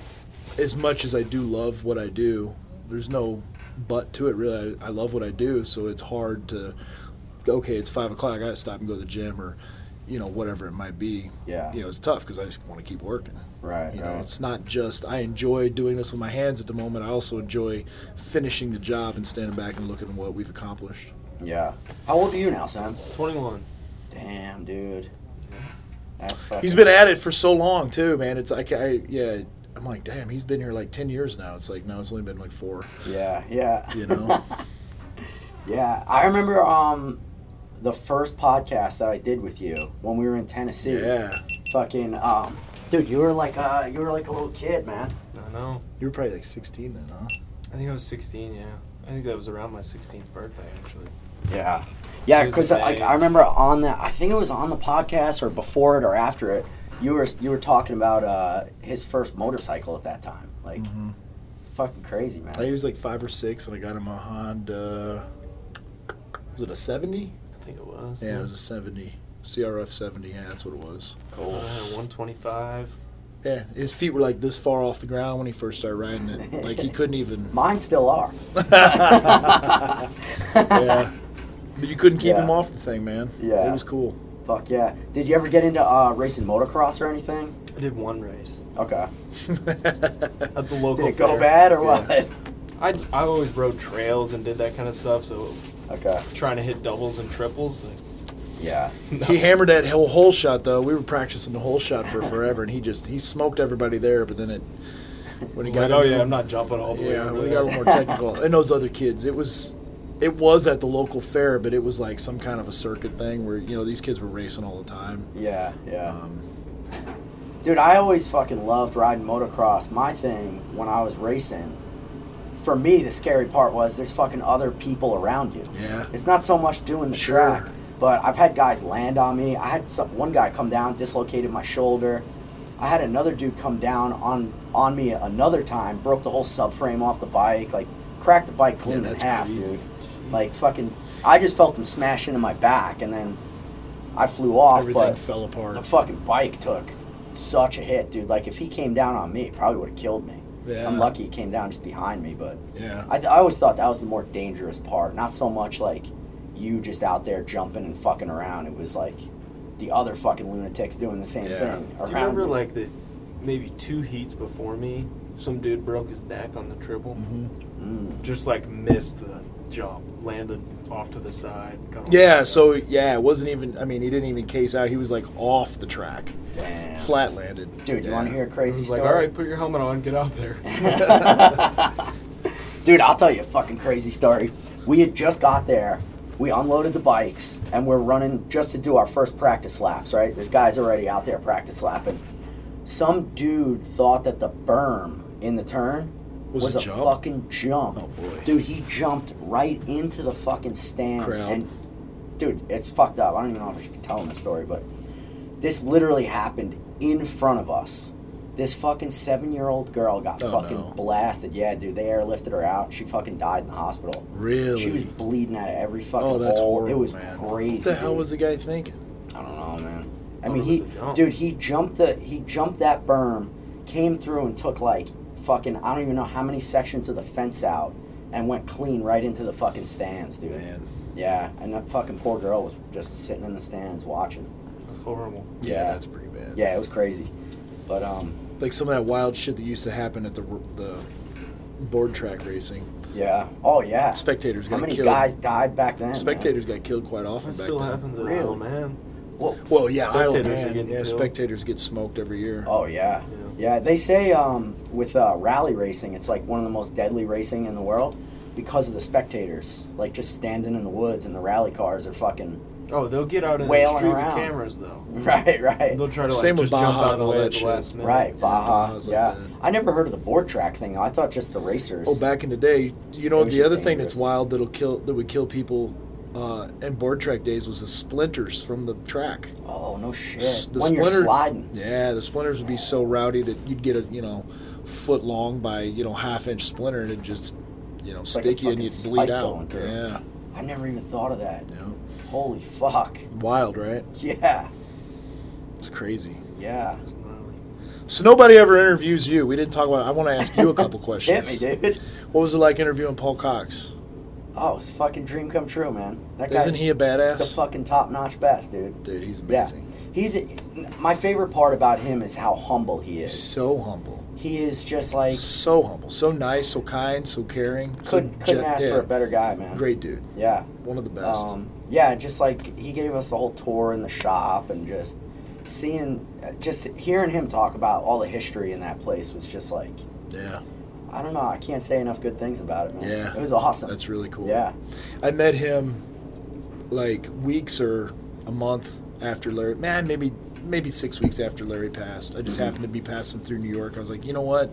as much as I do love what I do, there's no but to it, really. I, I love what I do, so it's hard to, okay, it's five o'clock, I gotta stop and go to the gym, or, you know, whatever it might be. Yeah. You know, it's tough because I just want to keep working. Right. You right. know, it's not just, I enjoy doing this with my hands at the moment, I also enjoy finishing the job and standing back and looking at what we've accomplished. Yeah. How old are you now, Sam? twenty-one. Damn, dude. That's fucking. He's been at it for so long, too, man. It's like, I, yeah, I'm like, damn, he's been here like ten years now. It's like, no, it's only been like four. Yeah, yeah. You know? Yeah, I remember um, the first podcast that I did with you when we were in Tennessee. Yeah. Fucking um, dude, you were like uh, you were like a little kid, man. I know. You were probably like sixteen then, huh? I think I was sixteen, yeah. I think that was around my sixteenth birthday, actually. Yeah. Yeah, He was because a like babe. I remember on that, I think it was on the podcast or before it or after it. You were you were talking about uh, his first motorcycle at that time. Like, Mm-hmm. it's fucking crazy, man. He was like five or six, and I got him a Honda. Was it a seventy? I think it was. Yeah, it was a seventy. C R F seventy. Yeah, that's what it was. Cool. I had a one twenty-five. Yeah, his feet were like this far off the ground when he first started riding it. Like he couldn't even. Mine still are. Yeah, but you couldn't keep Yeah. him off the thing, man. Yeah. It was cool. Fuck yeah. Did you ever get into uh, racing motocross or anything? I did one race Okay. at the local Did it go fair. bad or Yeah. what? I I always rode trails and did that kind of stuff, so Okay. trying to hit doubles and triples, like, Yeah. no. He hammered that whole hole shot though. We were practicing the hole shot for forever, and he just he smoked everybody there. But then it when he Like, got oh into yeah, it- I'm not jumping all the way Yeah, over when he that. got a little more technical, and those other kids, it was it was at the local fair, but it was like some kind of a circuit thing where, you know, these kids were racing all the time. Yeah, yeah. Um, Dude, I always fucking loved riding motocross. My thing when I was racing, for me, the scary part was there's fucking other people around you. Yeah. It's not so much doing the Sure. track, but I've had guys land on me. I had some, one guy come down, dislocated my shoulder. I had another dude come down on on me another time, broke the whole subframe off the bike, like cracked the bike clean Yeah, in that's half, crazy. dude. Like fucking, I just felt him smash into my back, and then I flew off. Everything but fell apart. The fucking bike took such a hit, dude. Like if he came down on me, it probably would have killed me. Yeah. I'm lucky he came down just behind me, but Yeah. I, th- I always thought that was the more dangerous part. Not so much like you just out there jumping and fucking around. It was like the other fucking lunatics doing the same Yeah. thing Do around you remember you. like the maybe two heats before me, some dude broke his neck on the triple, Mm. just like missed the jump, landed off to the side. got on Yeah, the so, yeah, it wasn't even, I mean, he didn't even case out. He was, like, off the track. Damn. Flat landed. Dude, you Yeah. want to hear a I crazy was story? like, all right, put your helmet on, get out there. Dude, I'll tell you a fucking crazy story. We had just got there. We unloaded the bikes, and we're running just to do our first practice laps, right? There's guys already out there practice lapping. Some dude thought that the berm in the turn Was was, a a, jump? fucking jump. Oh, boy. Dude, he jumped right into the fucking stands. Crowd. And, dude, it's fucked up. I don't even know if I should be telling this story, but this literally happened in front of us. This fucking seven-year-old girl got Oh, fucking no. blasted. Yeah, dude, they airlifted her out. She fucking died in the hospital. Really? She was bleeding out of every fucking Oh, that's hole. horrible, It was man. crazy. What the hell dude. was the guy thinking? I don't know, man. I Thought mean, it he, was a jump. dude, he jumped the, he jumped that berm, came through and took like fucking, I don't even know how many sections of the fence out, and went clean right into the fucking stands, dude. Man. Yeah, and that fucking poor girl was just sitting in the stands watching. That's horrible. Yeah, Yeah. that's pretty bad. Yeah, it was crazy. But um, Like some of that wild shit that used to happen at the the board track racing. yeah. Oh yeah. Spectators How got many killed. guys died back then? man? Spectators got killed quite often That back still then. happens at Really? Isle of Man. Well, Well, yeah, Isle of Spectators are Man. getting Yeah, killed. spectators get smoked every year. oh yeah. Yeah. Yeah, they say um, with uh, rally racing, it's like one of the most deadly racing in the world because of the spectators. Like just standing in the woods, and the rally cars are fucking Oh, they'll get out in the Wailing street around. with cameras though. right, right, They'll try to like Same with just jump Baja out of and the all way that at the shit. last minute. right. Baja, Baja's like yeah. that. I never heard of the board track thing. I thought just the racers. Oh, back in the day, you know It was the just other thing dangerous. that's wild that'll kill that would kill people uh, in board track days was the splinters from the track. Oh no shit! S- the when you're splinter- sliding. Yeah, the splinters would be so rowdy that you'd get a you know foot long by you know half inch splinter and it'd just you know like a stick you and fucking you'd spike bleed going out. through. Yeah, I never even thought of that. yeah, Holy fuck! wild, right? Yeah, It's crazy. yeah. It's gnarly. So nobody ever interviews you. We didn't talk about. I want to ask you a couple Hit questions. me, dude. What was it like interviewing Paul Cox? Oh, it's a fucking dream come true, man. That Isn't guy's he a badass? the fucking top notch best, dude. Dude, he's Yeah, amazing. he's my favorite part about him is how humble he He's is. so humble. He is just like So humble, so nice, so kind, so caring. so couldn't couldn't gen- ask yeah, for a better guy, man. Great dude, Yeah. one of the best. Um, yeah, just like he gave us the whole tour in the shop, and just seeing, just hearing him talk about all the history in that place was just like, yeah, I don't know, I can't say enough good things about it, man. Yeah. It was awesome. that's really cool. Yeah. I met him like weeks or a month after Larry. Man, maybe maybe six weeks after Larry passed. I just Mhm. happened to be passing through New York. I was like, you know what?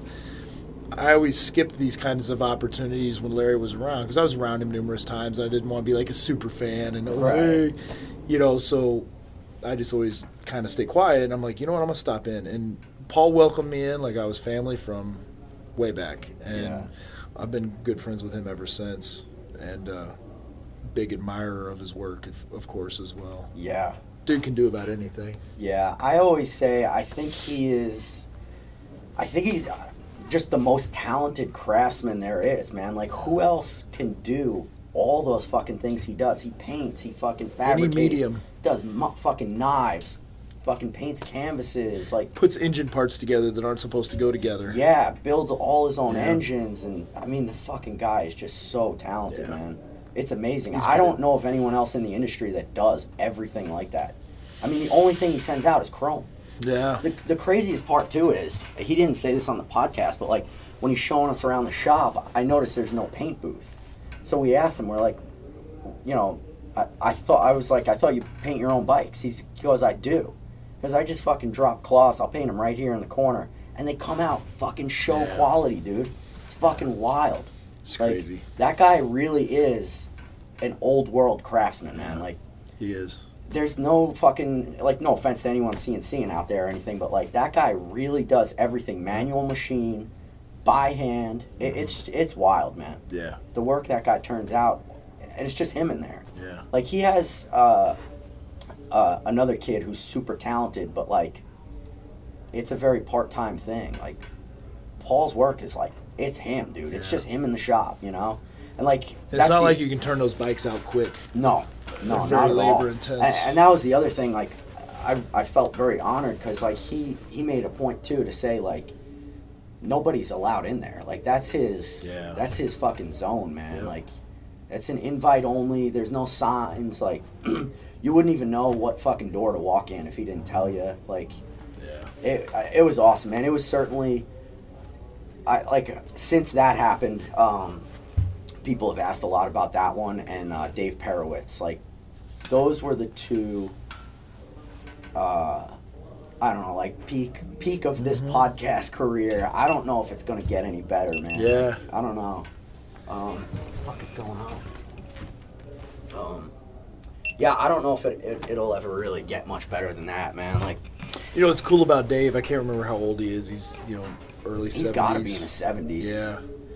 I always skipped these kinds of opportunities when Larry was around because I was around him numerous times. And I didn't want to be like a super fan and oh, Right. hey, you know. So I just always kind of stay quiet. And I'm like, you know what? I'm gonna stop in. And Paul welcomed me in like I was family from way back, and Yeah. I've been good friends with him ever since. And uh, big admirer of his work, of, of course, as well. Yeah. Dude can do about anything. Yeah. I always say, I think he is, I think he's uh, just the most talented craftsman there is, man. Like, who else can do all those fucking things he does? He paints, he fucking fabricates, medium. does mu- fucking knives, fucking paints canvases, like, Puts engine parts together that aren't supposed to go together. yeah, builds all his own Yeah. engines, and I mean, the fucking guy is just so talented, Yeah. man. It's amazing. He's I good. don't know of anyone else in the industry that does everything like that. I mean, the only thing he sends out is chrome. Yeah. The, the craziest part too is he didn't say this on the podcast, but like when he's showing us around the shop, I noticed there's no paint booth. So we asked him, we're like, you know, I, I thought, I was like, I thought you paint your own bikes. He's, he goes, I do. Because I just fucking drop cloths. I'll paint them right here in the corner. And they come out fucking show Yeah. quality, dude. It's fucking wild. It's Like, crazy. That guy really is an old world craftsman, man. Like, He is. there's no fucking, like, no offense to anyone CNCing out there or anything, but, like, that guy really does everything. Manual machine, by hand. It, it's it's wild, man. Yeah. The work that guy turns out, and it's just him in there. Yeah. Like, he has uh, uh, another kid who's super talented, but, like, it's a very part-time thing. Like, Paul's work is, like, it's him, dude. It's Yeah. just him in the shop, you know? And, like, It's that's not the- like you can turn those bikes out quick. No, no, They're not very at all. labor intense. And, and that was the other thing. Like, I, I felt very honored because like he he made a point too to say like nobody's allowed in there. Like that's his Yeah. that's his fucking zone, man. Yep. Like it's an invite only. There's no signs. Like you wouldn't even know what fucking door to walk in if he didn't tell you. Like Yeah. it it was awesome, man. It was certainly. I like since that happened. Um, people have asked a lot about that one and uh, Dave Perowitz. Like, those were the two. Uh, I don't know, like peak peak of this Mhm. podcast career. I don't know if it's gonna get any better, man. Yeah. I don't know. Um, what the fuck is going on? Um, yeah, I don't know if it, it it'll ever really get much better than that, man. Like, You know what's cool about Dave? I can't remember how old he is. He's, you know, early he's seventies. got to be in his seventies. Yeah.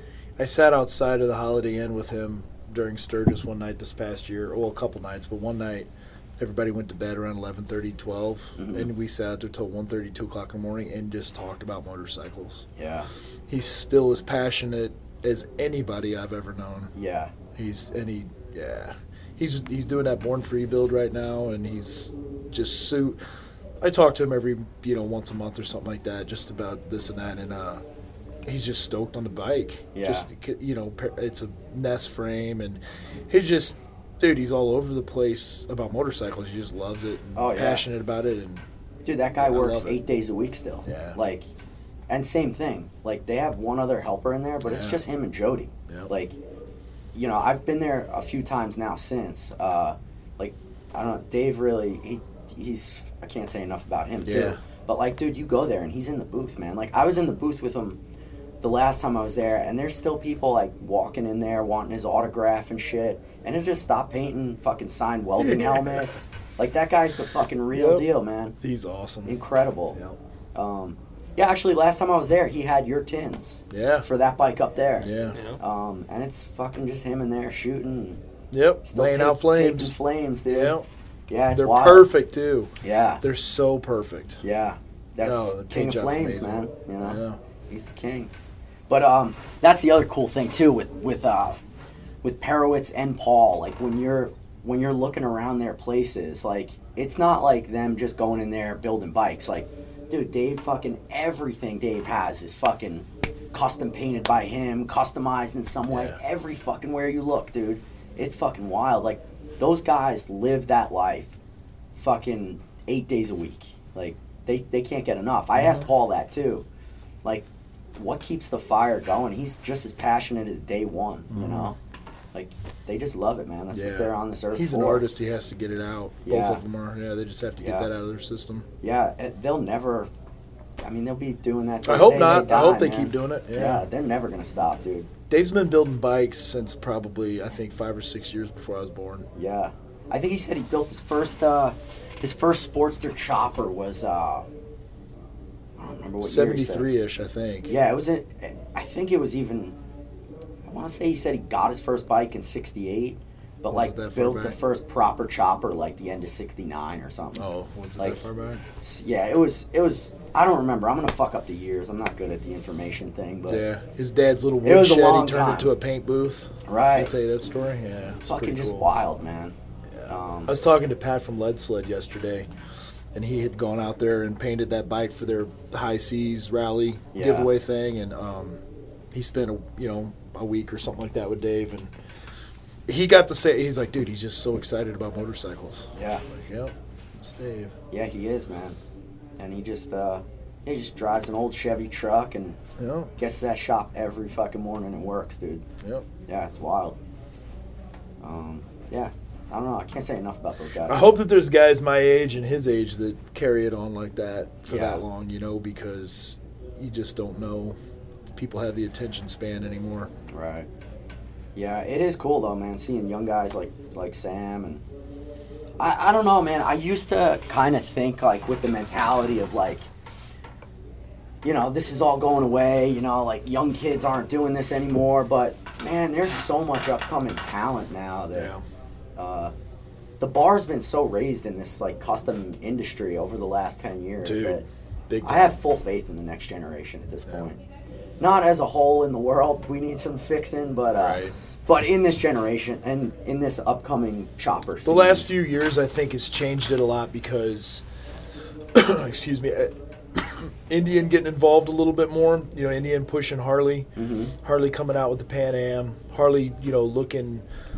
I sat outside of the Holiday Inn with him during Sturgis one night this past year. Well, a couple nights, but one night everybody went to bed around eleven thirty, twelve, Mhm. and we sat out there till one thirty, two o'clock in the morning and just talked about motorcycles. Yeah. He's still as passionate as anybody I've ever known. Yeah. He's and he yeah. He's he's doing that Born Free build right now, and he's just so. I talk to him every you know once a month or something like that, just about this and that, and uh, he's just stoked on the bike. Yeah. Just you know, it's a Ness frame, and he's just dude. He's all over the place about motorcycles. He just loves it. And Oh, yeah. passionate about it, and Dude, that guy I works love it. eight days a week still. Yeah. Like, and same thing. Like, they have one other helper in there, but it's Yeah. just him and Jody. Yep. Like, you know, I've been there a few times now since. Uh, like, I don't know, Dave really, he he's, I can't say enough about him, too. Yeah. But, like, dude, you go there and he's in the booth, man. Like, I was in the booth with him the last time I was there, and there's still people, like, walking in there wanting his autograph and shit. And it just stopped painting fucking signed welding Yeah. helmets. Like, that guy's the fucking real Yep. deal, man. he's awesome. Incredible. Yep. Um, yeah, actually, last time I was there, he had your tins Yeah. for that bike up there. Yeah. Yeah. Um, and it's fucking just him in there shooting, Yep. still Laying tape- out flames. taping flames, dude. Yep. Yeah, it's They're wild. perfect too. Yeah, They're so perfect. yeah. That's No, the king paint of job's flames, amazing. man. You know, Yeah. he's the king. But um, that's the other cool thing too with with uh, with Perowitz and Paul. Like when you're when you're looking around their places, like it's not like them just going in there building bikes. Like, dude, Dave fucking everything Dave has is fucking custom painted by him, customized in some way. Yeah. Every fucking where you look, dude, it's fucking wild. Like those guys live that life, fucking eight days a week. Like they they can't get enough. I asked Paul that too. Like, what keeps the fire going? He's just as passionate as day one, you Mhm. know? Like, they just love it, man. That's Yeah. what they're on this earth He's for. an artist. He has to get it out. Yeah. Both of them are. Yeah, they just have to get Yeah. that out of their system. Yeah, it- they'll never, I mean, they'll be doing that. I till the hope day not. they I hope die, they man. keep doing it. Yeah. Yeah, they're never going to stop, dude. Dave's been building bikes since probably I think five or six years before I was born. Yeah. I think he said he built his first, uh, his first Sportster chopper was, uh, I don't remember what year he said. seventy-three-ish, I think. Yeah, it was. A, I think it was even. I want to say he said he got his first bike in sixty-eight, but Was it like that far built the back? first proper chopper like the end of sixty-nine or something. Oh, was it Like- that far back? S- Yeah, it was. It was. I don't remember. I'm gonna fuck up the years. I'm not good at the information thing, but Yeah. His dad's little It was a woodshed he long turned time. into a paint booth. right, I'll tell you that story. Yeah. It's fucking pretty just cool. wild, man. Yeah. Um, I was talking to Pat from Lead Sled yesterday, and he had gone out there and painted that bike for their High Seas rally Yeah. giveaway thing, and um, he spent a you know a week or something like that with Dave, and he got to say he's like, dude, he's just so excited about motorcycles. Yeah, I'm like, yep, it's Dave. yeah, he is, man, and he just uh, he just drives an old Chevy truck and Yep, gets to that shop every fucking morning and works, dude. yep. Yeah, it's wild. Um, yeah. I don't know. I can't say enough about those guys. I hope that there's guys my age and his age that carry it on like that for Yeah. that long, you know, because you just don't know if people have the attention span anymore. Right. Yeah, it is cool though, man. Seeing young guys like like Sam and I, I don't know, man. I used to kind of think like with the mentality of like, you know, this is all going away. You know, like young kids aren't doing this anymore. But man, there's so much upcoming talent now that Yeah. uh, the bar's been so raised in this like custom industry over the last ten years Dude, that big I time. have full faith in the next generation at this Yeah. point. Not as a whole in the world, we need some fixing, but uh, Right. but in this generation and in this upcoming chopper The scene. last few years, I think, has changed it a lot because, excuse me, uh, Indian getting involved a little bit more. You know, Indian pushing Harley, Mhm. Harley coming out with the Pan Am, Harley, you know, looking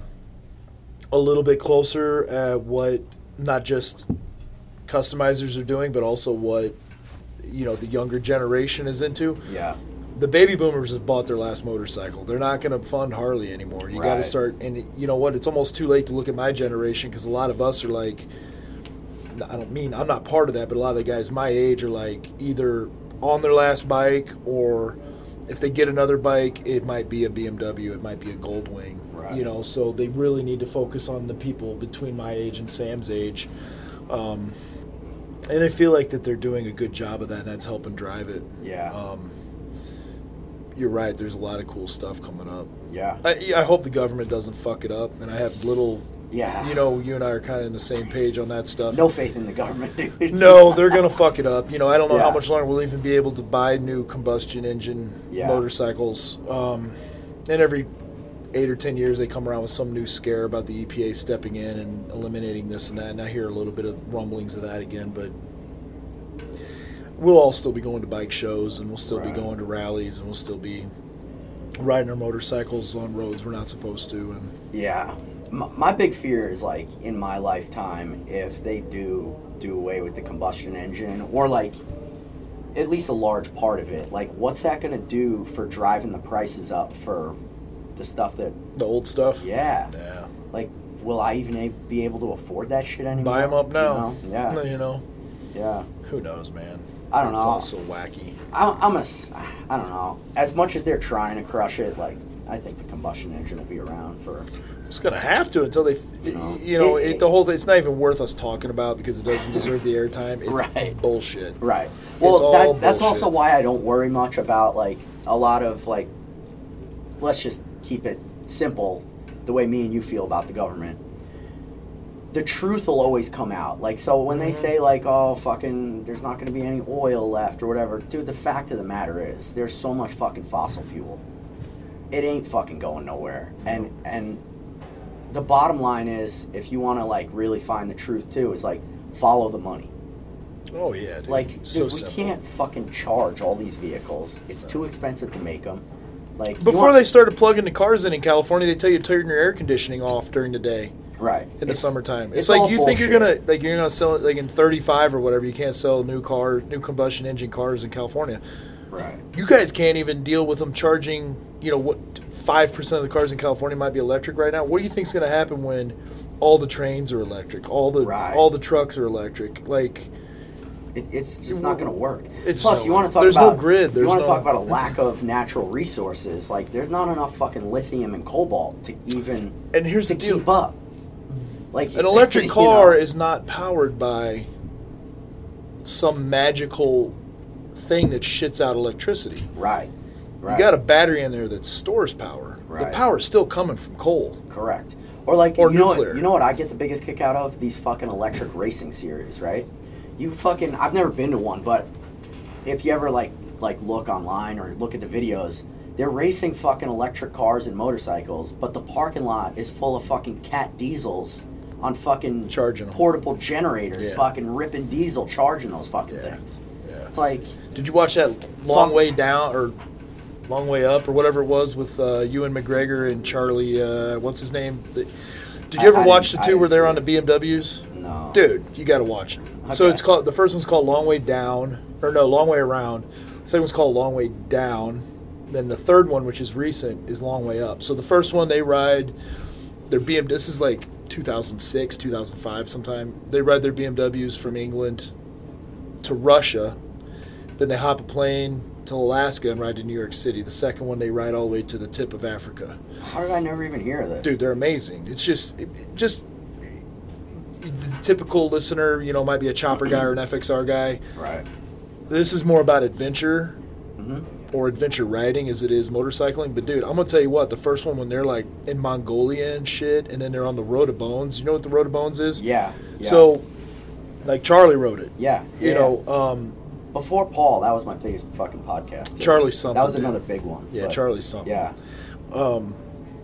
a little bit closer at what not just customizers are doing, but also what, you know, the younger generation is into. Yeah, The baby boomers have bought their last motorcycle. They're not going to fund Harley anymore. You got to Right. start, and you know what? It's almost too late to look at my generation because a lot of us are like, I don't mean I'm not part of that, but a lot of the guys my age are like either on their last bike or if they get another bike, it might be a B M W, it might be a Goldwing. Right. You know, so they really need to focus on the people between my age and Sam's age. Um, and I feel like that they're doing a good job of that, and that's helping drive it. yeah, Um, you're right. There's a lot of cool stuff coming up. yeah, I, I hope the government doesn't fuck it up, and I have little. yeah. You know, you and I are kind of on the same page on that stuff. no faith in the government, dude. No, they're gonna fuck it up. You know, I don't know how Yeah. much longer we'll even be able to buy new combustion engine Yeah. motorcycles. Um, and every eight or ten years, they come around with some new scare about the E P A stepping in and eliminating this and that. And I hear a little bit of rumblings of that again, but. We'll all still be going to bike shows, and we'll still Right. be going to rallies, and we'll still be riding our motorcycles on roads we're not supposed to. And Yeah. My, my big fear is like in my lifetime, if they do do away with the combustion engine or like at least a large part of it, like what's that going to do for driving the prices up for the stuff that, the old stuff. yeah. Yeah. Like, will I even a- be able to afford that shit anymore? Buy them up now. You know? Yeah. You know, Yeah. who knows, man? I don't It's know. all so wacky. I, I'm a, s- I don't know. As much as they're trying to crush it, like, I think the combustion engine will be around for, It's gonna have to until they, You you know. know, you know It- it, the whole. It's not even worth us talking about because it doesn't deserve the airtime. It's Right. bullshit. right. It's Well, all that, that's bullshit. also why I don't worry much about, like, a lot of, like, let's just keep it simple, the way me and you feel about the government. The truth will always come out. Like, so when they say, like, oh, fucking, there's not going to be any oil left or whatever, dude, the fact of the matter is, there's so much fucking fossil fuel. It ain't fucking going nowhere. And, and the bottom line is, if you want to, like, really find the truth, too, is, like, follow the money. Oh yeah, dude. Like, dude, so we simple. can't fucking charge all these vehicles. It's too expensive to make them. Like, you Before want- they started plugging the cars in in California, they tell you to turn your air conditioning off during the day. right In the It's- summertime, it's, it's like all you think you're bullshit. gonna like you're gonna sell it like in thirty-five or whatever. You can't sell new car, new combustion engine cars in California. right. You guys can't even deal with them charging. You know what? Five percent of the cars in California might be electric right now. What do you think's gonna happen when all the trains are electric, all the Right. all the trucks are electric? Like It, it's just not going to work. It's- Plus, you want to talk there's no about grid, you there's want to no- talk about a lack of natural resources. Like, there's not enough fucking lithium and cobalt to even And here's to the deal. keep up. Like an electric you car know. is not powered by some magical thing that shits out electricity. right, right. You got a battery in there that stores power. Right. The power's still coming from coal. Correct. Or like Or you know nuclear. what, you know what I get the biggest kick out of? These fucking electric racing series, right? You fucking I've never been to one, but if you ever like like look online or look at the videos, they're racing fucking electric cars and motorcycles, but the parking lot is full of fucking cat diesels on fucking Charging 'em. portable generators, Yeah. fucking ripping diesel, charging those fucking Yeah. things. Yeah. It's like Did you watch that long Fuck. way down or long way up or whatever it was with uh, Ewan McGregor and Charlie? Uh, what's his name? The, did you I- ever I watch didn't- the I two where didn't they're see on the it. B M Ws? no. Dude, you got to watch it. So Okay. it's called the first one's called Long Way Down, or no, Long Way Around. The second one's called Long Way Down. Then the third one, which is recent, is Long Way Up. So the first one they ride, their B M. This is like two thousand six, two thousand five sometime. They ride their B M Ws from England to Russia. Then they hop a plane to Alaska and ride to New York City. The second one, they ride all the way to the tip of Africa. How did I never even hear of this? Dude, they're amazing. It's just, it, just the typical listener, you know, might be a chopper guy or an F X R guy. Right. This is more about adventure Mm-hmm. or adventure riding as it is motorcycling. But, dude, I'm going to tell you what, the first one when they're, like, in Mongolia and shit, and then they're on the Road of Bones. You know what the Road of Bones is? Yeah. yeah. So, like, Charlie rode it. Yeah. yeah You know, um, before Paul, that was my biggest fucking podcast. Too. Charlie's something. That was dude. another big one. Yeah, but, Charlie's something. Yeah. Um,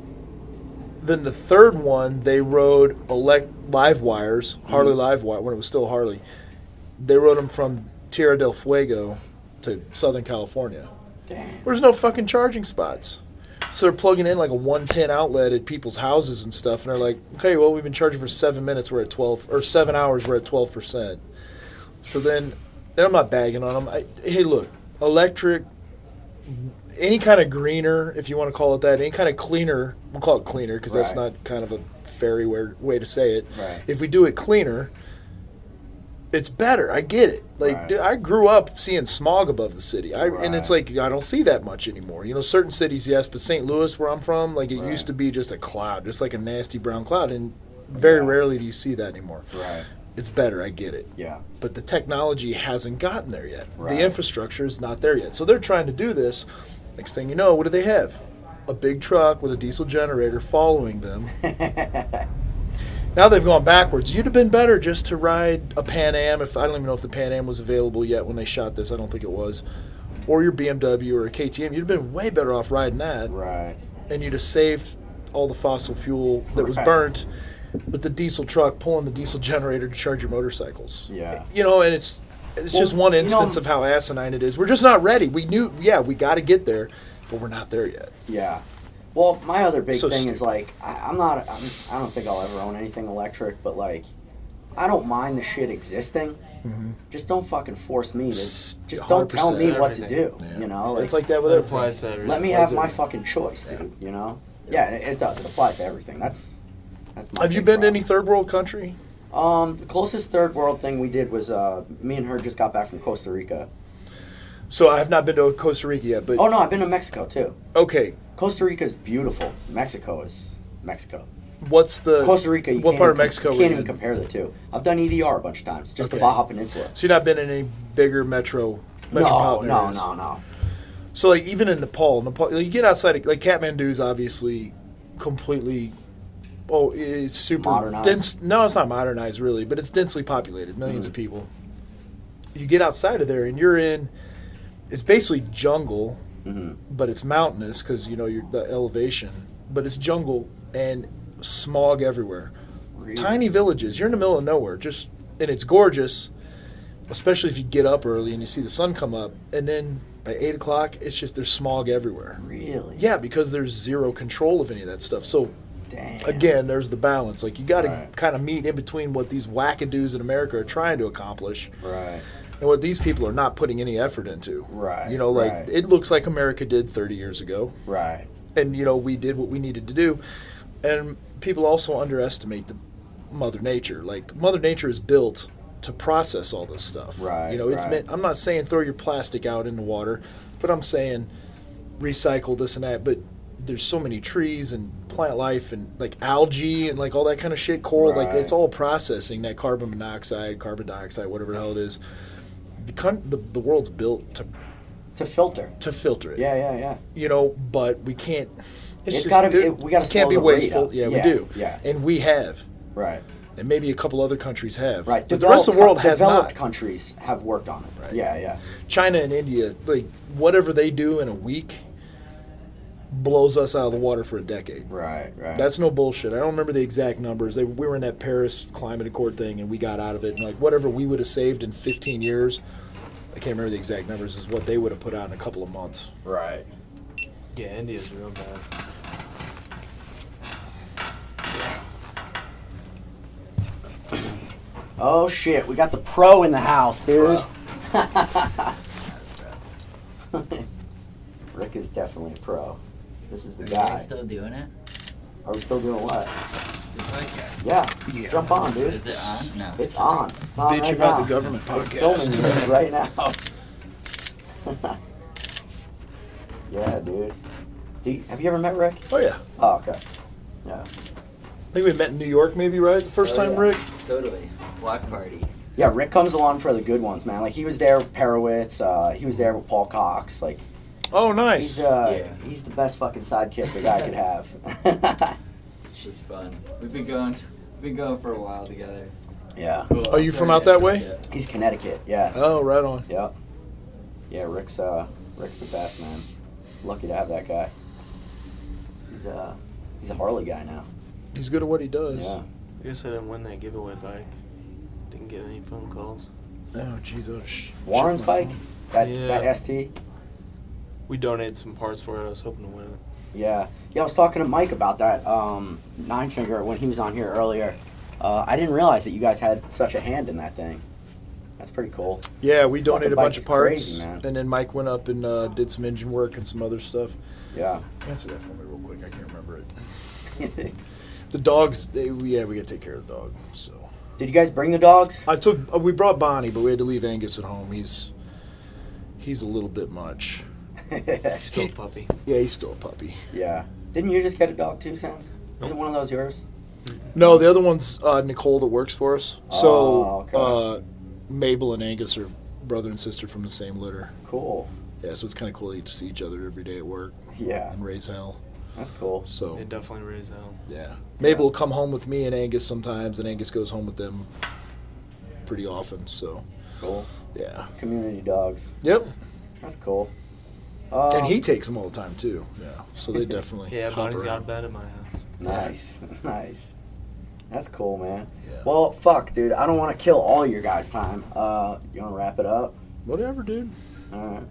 then the third one, they rode elect live wires, Harley Mhm. live wire, when it was still Harley. They rode them from Tierra del Fuego to Southern California. Damn. There's no fucking charging spots. So they're plugging in like a one ten outlet at people's houses and stuff, and they're like, okay, well, we've been charging for seven minutes, we're at twelve, or seven hours, we're at twelve percent. So then, then I'm not bagging on them. I, hey, look, electric, any kind of greener, if you want to call it that, any kind of cleaner, we'll call it cleaner because that's Right. not kind of a fairy way, way to say it. Right. If we do it cleaner, it's better. I get it. Like Right. dude, I grew up seeing smog above the city, I, and it's Right. like I don't see that much anymore. You know, certain cities, yes, but Saint Louis, where I'm from, like it Right. used to be just a cloud, just like a nasty brown cloud, and very Yeah. rarely do you see that anymore. Right. It's better. I get it. Yeah. But the technology hasn't gotten there yet. Right. The infrastructure is not there yet. So they're trying to do this. Next thing you know, what do they have? A big truck with a diesel generator following them. Now they've gone backwards. You'd have been better just to ride a Pan Am. If I don't even know if the Pan Am was available yet when they shot this. I don't think it was. Or your B M W or a K T M. You'd have been way better off riding that. Right. And you'd have saved all the fossil fuel that was Right. burnt with the diesel truck pulling the diesel generator to charge your motorcycles. Yeah. You know, and it's it's Well, just one you instance know- of how asinine it is. We're just not ready. We knew, yeah, we got to get there, but we're not there yet. Yeah. Well, my other big So thing is stupid. like I, I'm not. I'm, I don't think I'll ever own anything electric, but like I don't mind the shit existing. Mhm. Just don't fucking force me to. S- Just don't tell me one hundred percent. what to do. Yeah. You know, like, It's like that with That everything. applies to everything. let me applies have my everything. fucking choice, dude. You know. Yeah, it, it does. It applies to everything. That's that's my. Have you big been to problem. any third world country? Um, the closest third world thing we did was uh, me and her just got back from Costa Rica. So I have not been to Costa Rica yet, but Oh no, I've been to Mexico too. okay. Costa Rica is beautiful. Mexico is Mexico. What's the Costa Rica, you what can't part of even, Mexico? you were can't you even in? compare the two. I've done E D R a bunch of times, just Okay. the Baja Peninsula. So you've not been in any bigger metro No, metropolitan no, areas? no, no. So like even in Nepal, Nepal, you get outside of, like Kathmandu's obviously completely. Oh, it's super Modernized? dense. No, it's not modernized really, but it's densely populated, millions Mhm. of people. You get outside of there and you're in. It's basically jungle, hmm but it's mountainous because you know you're the elevation. But it's jungle and smog everywhere. Really? Tiny villages. You're in the middle of nowhere. Just and it's gorgeous, especially if you get up early and you see the sun come up. And then by eight o'clock, it's just there's smog everywhere. Really? Yeah, because there's zero control of any of that stuff. So Damn. again, there's the balance. Like you got to Right. kind of meet in between what these wackadoos in America are trying to accomplish Right. and what these people are not putting any effort into. Right, You know, like right. it looks like America did thirty years ago, Right. and you know we did what we needed to do, and people also underestimate the Mother Nature. Like Mother Nature is built to process all this stuff. Right, You know, it's right. meant. I'm not saying throw your plastic out in the water, but I'm saying recycle this and that. But there's so many trees and plant life and like algae and like all that kind of shit, coral. Like Right. it's all processing that carbon monoxide, carbon dioxide, whatever the hell it is. The, con- the, the world's built to To filter. to filter it. Yeah, yeah, yeah. You know, but we can't. It's, It's just gotta be- dude, it- we gotta it can't slow be the rate wasteful. up. Yeah, Yeah, we do. yeah. And we have, Right. and maybe a couple other countries have. Right. But the rest of the world co- has developed not. countries have worked on it. Right. Yeah, yeah. China and India, like whatever they do in a week, blows us out of the water for a decade. Right, right. That's no bullshit. I don't remember the exact numbers. They, we were in that Paris Climate Accord thing, and we got out of it. And like whatever we would have saved in fifteen years, I can't remember the exact numbers, is what they would have put out in a couple of months. right. Yeah, India's real bad. Oh shit, we got the pro in the house, dude. Rick is definitely a pro. This is the Are you guys guy. still doing it? Are we still doing what? The podcast. Yeah. Yeah. Jump on, dude. Is it on? No. It's on. It's on Bitch right about now. the government It's podcast. filming you right now. Yeah, dude. Do you, have you ever met Rick? Oh yeah. Oh, okay. Yeah. I think we met in New York, maybe, right? The first Oh, time, yeah. Rick. Totally. Block party. Yeah, Rick comes along for the good ones, man. Like, he was there with Perowitz. Uh, he was there with Paul Cox. Like, Oh, nice. he's uh, Yeah. he's the best fucking sidekick the guy could have. She's fun. We've been going. We've been going for a while together. Yeah. Cool. Are you from out that way? Yeah. He's Connecticut, yeah. Oh, right on. Yep. Yeah, Rick's uh, Rick's the best, man. Lucky to have that guy. He's uh, he's a Harley guy now. He's good at what he does. Yeah. I guess I didn't win that giveaway bike. Didn't get any phone calls. Oh, jeez. Oh, sh- Warren's shit, my bike, phone. that Yeah. that S T. We donated some parts for it. I was hoping to win it. Yeah, yeah. I was talking to Mike about that um, Nine Finger when he was on here earlier. Uh, I didn't realize that you guys had such a hand in that thing. That's pretty cool. Yeah, we donated a bike bunch is of parts, crazy, man. and then Mike went up and uh, did some engine work and some other stuff. Yeah. Answer that for me real quick. I can't remember it. The dogs, they, yeah, we got to take care of the dog. So Did you guys bring the dogs? I took, uh, we brought Bonnie, but we had to leave Angus at home. He's, he's a little bit much. Still a puppy. Yeah, he's still a puppy. Yeah. Didn't you just get a dog too, Sam? Is it Nope. one of those yours? No, the other one's uh, Nicole that works for us. So Oh, okay. uh, Mabel and Angus are brother and sister from the same litter. Cool. Yeah, so it's kind of cool that you get to see each other every day at work Yeah, and raise hell. that's cool. So It definitely raised hell. yeah, Mabel will come home with me and Angus sometimes, and Angus goes home with them pretty often. So Cool. yeah, Community dogs. yep. That's cool. Um, And he takes them all the time too. Yeah, so they definitely Yeah, hop Bonnie's got a around. bed in my house. Nice, nice. That's cool, man. Yeah. Well, fuck, dude. I don't want to kill all your guys' time. Uh, you want to wrap it up? Whatever, dude. All right.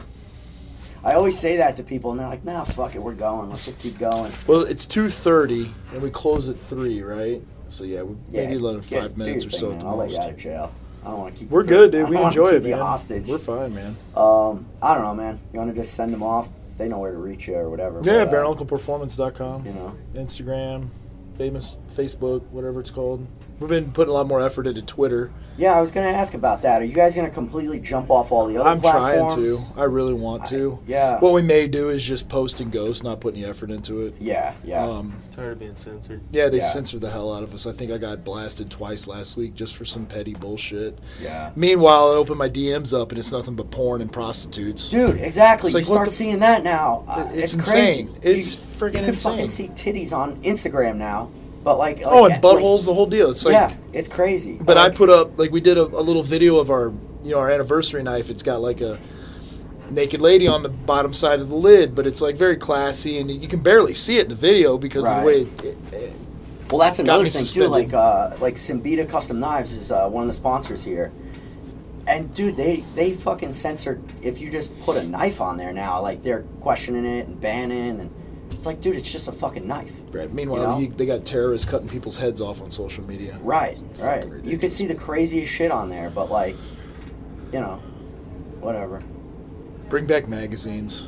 I always say that to people, and they're like, "Nah, fuck it. We're going. Let's just keep going." Well, it's two thirty, and we close at three, right? So yeah, we Yeah, maybe let it get- five do minutes your or thing, so man. at the I'll let most. you out of jail. I don't want to keep. We're you good, pris- dude. I We don't wanna enjoy keep it, you man. hostage. We're fine, man. Um, I don't know, man. You want to just send them off? They know where to reach you or whatever. Yeah, but, uh, bare knuckle performance dot com. You know. Instagram, famous Facebook, whatever it's called. We've been putting a lot more effort into Twitter. Yeah, I was gonna ask about that. Are you guys gonna completely jump off all the other I'm trying platforms? to. I really want to. I- yeah. What we may do is just post and ghost, not putting any effort into it. Yeah, yeah. Um, Tired of being censored. yeah, they Yeah. censor the hell out of us. I think I got blasted twice last week just for some petty bullshit. yeah. Meanwhile, I open my D Ms up and it's nothing but porn and prostitutes. Dude, exactly. It's You like, what start the- seeing that now. Uh, It's it's, crazy. insane. It's you, friggin' You can fucking see insane. titties on Instagram now, but like, like Oh, and like- buttholes, the whole deal. It's like, yeah, it's crazy. but I Like, put up like we did a, a little video of our, you know, our anniversary knife. It's got like a naked lady on the bottom side of the lid, but it's like very classy, and you can barely see it in the video because of the way. Right. It, it, Well, that's got another me thing too. suspended. Like, uh, like Simbita Custom Knives is uh, one of the sponsors here, and dude, they they fucking censored if you just put a knife on there now. Like they're questioning it and banning, and it's like, dude, it's just a fucking knife. right. Meanwhile, You know? you, they got terrorists cutting people's heads off on social media. Right, right. Fucking You could see the craziest shit on there, but like, you know, whatever. Bring back magazines.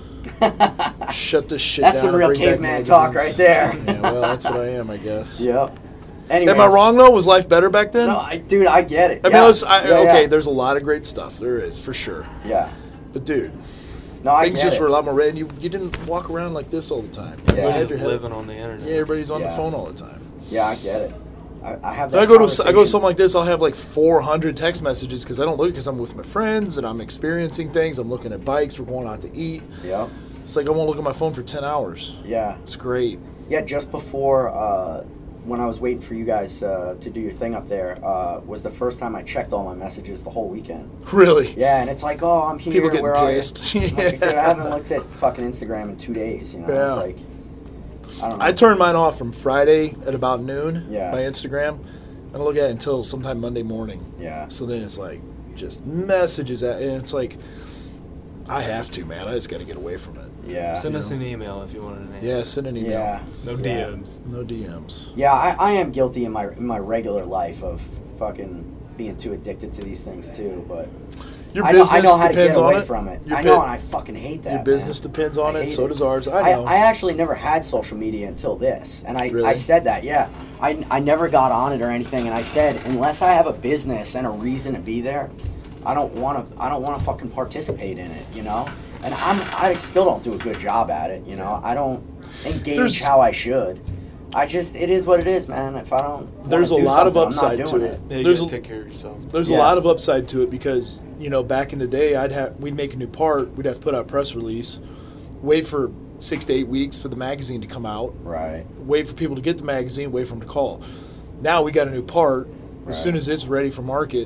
Shut this shit That's down. some and real bring back caveman talk magazines. right there. Yeah, well, that's what I am, I guess. Yep. Anyways, Am I wrong though? Was life better back then? No, I, dude, I get it. I mean, yeah. let's, I, Yeah, okay, yeah. there's a lot of great stuff. There is, for sure. Yeah. But dude, No, I things get just it. were a lot more red. And you, you didn't walk around like this all the time. You Yeah. had your head- Living on the internet. Yeah, everybody's on Yeah. the phone all the time. Yeah, I get it. I, I have If that I go to I go to conversation- something like this, I'll have like four hundred text messages because I don't look because I'm with my friends and I'm experiencing things. I'm looking at bikes. We're going out to eat. Yep. It's like I won't look at my phone for ten hours. Yeah. It's great. Yeah, just before uh, when I was waiting for you guys uh, to do your thing up there uh, was the first time I checked all my messages the whole weekend. Really. Yeah, and it's like, oh, I'm here. People getting Where are you? pissed. I'm like, dude, I haven't looked at fucking Instagram in two days. You know, Yeah. it's like, I don't know. I turned mine off from Friday at about noon. Yeah. My Instagram. I don't look at it until sometime Monday morning. Yeah. So then it's like just messages at, and it's like I have to, man. I just got to get away from it. Yeah. Send You us know. an email if you want an answer. Yeah, send an email. Yeah. No Yeah. D Ms. No D Ms. Yeah, I, I am guilty in my in my regular life of fucking being too addicted to these things too. But Your I know, business I know how to depends get away on it. from it. Your I know, bu- and I fucking hate that. Your business man. depends on I it. hate So it. does ours. I I, know. I actually never had social media until this, and I, Really? I said that, yeah. I, I never got on it or anything, and I said unless I have a business and a reason to be there, I don't want to. I don't want to fucking participate in it, you know. And I'm I still don't do a good job at it, you know. I don't engage There's- how I should. I just it is what it is, man. If I don't, wanna There's a do lot of something, I'm upside not to doing it. Yeah, you There's gotta a- take care of yourself. There's Yeah. a lot of upside to it because, you know, back in the day, I'd have we'd make a new part, we'd have to put out a press release, wait for six to eight weeks for the magazine to come out, Right. wait for people to get the magazine, wait for them to call. Now we got a new part. As Right. soon as it's ready for market,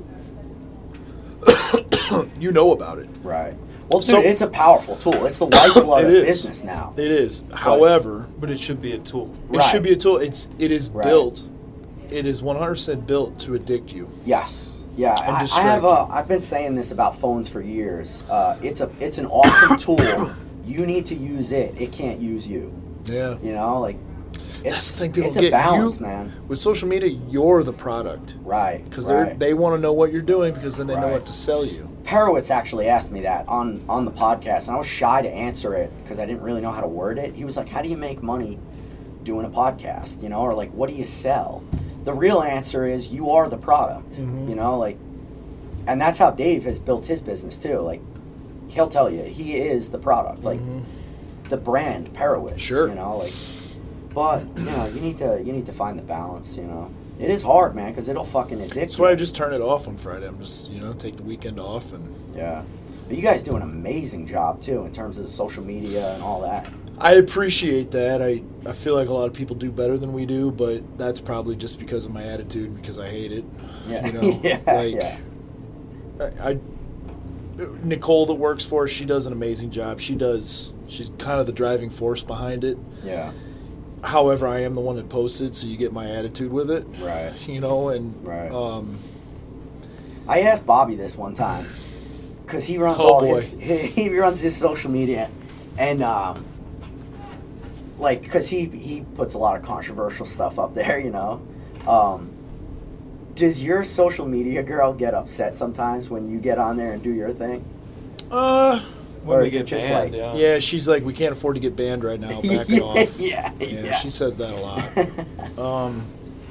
you know about it. Right. Well, dude, So- it's a powerful tool. It's the lifeblood It of is. business now. It is. However, But it should be a tool. it Right. should be a tool. It's it is Right. built. It is one hundred percent built to addict you. Yes. Yeah. And I, I distract have. you. Uh, I've been saying this about phones for years. Uh, it's a. It's an awesome tool. You need to use it. It can't use you. Yeah. You know, like. It's, That's the thing people It's get. a balance, You- man. With social media, you're the product. Right. Because right. they they want to know what you're doing because then they know Right. what to sell you. Perowitz actually asked me that on, on the podcast, and I was shy to answer it because I didn't really know how to word it. He was like, how do you make money doing a podcast, you know, or like, what do you sell? The real answer is you are the product, Mhm. you know, like, and that's how Dave has built his business too. Like, he'll tell you, he is the product, like Mhm. the brand Perowitz, Sure. you know, like, but, you know, you need to, you need to find the balance, you know. It is hard, man, because it'll fucking addict That's you. why I just turn it off on Friday. I'm just, you know, take the weekend off and Yeah. But you guys do an amazing job, too, in terms of the social media and all that. I appreciate that. I, I feel like a lot of people do better than we do, but that's probably just because of my attitude, because I hate it. Yeah. You know, yeah, like, yeah. I, I Nicole that works for us, she does an amazing job. She does, she's kind of the driving force behind it. Yeah. However, I am the one that posted, so you get my attitude with it. Right. You know, and Right. um, I asked Bobby this one time because he runs Oh, all boy. his he runs his social media, and um, like because he he puts a lot of controversial stuff up there, you know. Um, does your social media girl get upset sometimes when you get on there and do your thing? uh, When Or we is it get just banned, like- yeah. yeah, she's like, we can't afford to get banned right now. Back it off. yeah, Yeah, yeah. she says that a lot. Um,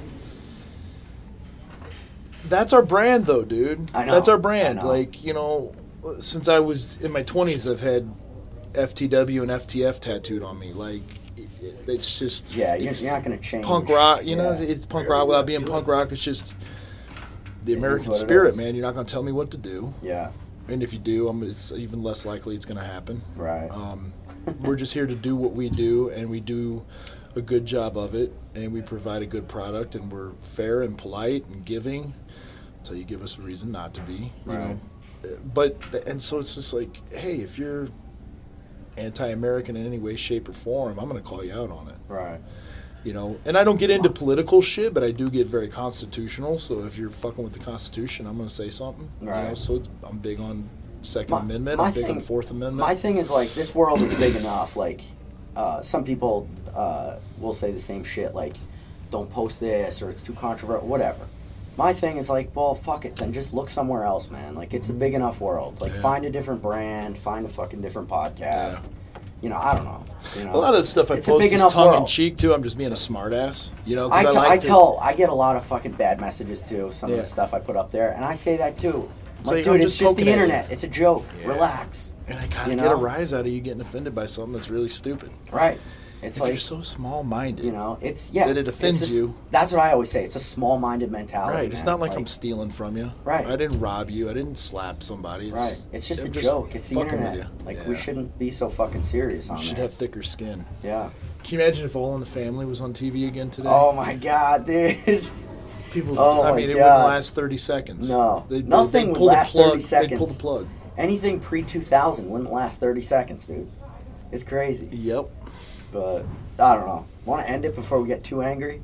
that's our brand, though, dude. I know, That's our brand. I know. Like, you know, since I was in my twenties, I've had F T W and F T F tattooed on me. Like, it, it- it's just Yeah, you're, it's you're not going to change. punk rock. You know, Yeah. it's punk rock without being punk rock. It's just the It is American what it spirit, is. man. You're not going to tell me what to do, Yeah, and if you do, I'm, it's even less likely it's going to happen. right. Um, we're just here to do what we do, and we do a good job of it, and we provide a good product, and we're fair and polite and giving until you give us a reason not to be. You Right. know, but and so it's just like, hey, if you're anti-American in any way, shape, or form, I'm going to call you out on it. Right. You know, and I don't get into political shit, but I do get very constitutional. So if you're fucking with the Constitution, I'm going to say something. You know, Right. so it's, I'm big on Second My- Amendment. my I'm big thing- on Fourth Amendment. My thing is like this world is big enough. Like uh, some people uh, will say the same shit. Like, don't post this or it's too controversial. Whatever. My thing is like, well, fuck it. Then just look somewhere else, man. Like it's a big enough world. Like Yeah. find a different brand. Find a fucking different podcast. You know, I don't know. You know, A lot of the stuff I It's a post big is enough tongue in world. cheek too. I'm just being a smartass, you know. 'cause I, t- like I to- tell I get a lot of fucking bad messages too. Some of Yeah. the stuff I put up there, and I say that too. It's Like, like, dude, I'm it's just just the poking at you. internet. It's a joke. Yeah. Relax. and I kind you of get a know? rise out of you getting offended by something that's really stupid. Right. It's If like you're so small-minded, you know, it's yeah. that it offends it's just- you. That's what I always say. It's a small-minded mentality. right? It's man. not like, I'm stealing from you. Right. I didn't rob you. I didn't slap somebody. It's, right. It's just I'm a joke. It's the fucking with internet. you. Like we Yeah. shouldn't be so fucking serious on You should there. have thicker skin. Yeah. Can you imagine if All in the Family was on T V again today? Oh my god, dude. People. oh I my mean, it God. wouldn't last thirty seconds. No. They'd, Nothing they'd would pull the last plug, thirty They'd pull the seconds. plug. Anything pre two thousand wouldn't last thirty seconds, dude. It's crazy. Yep. But I don't know. Want to end it before we get too angry?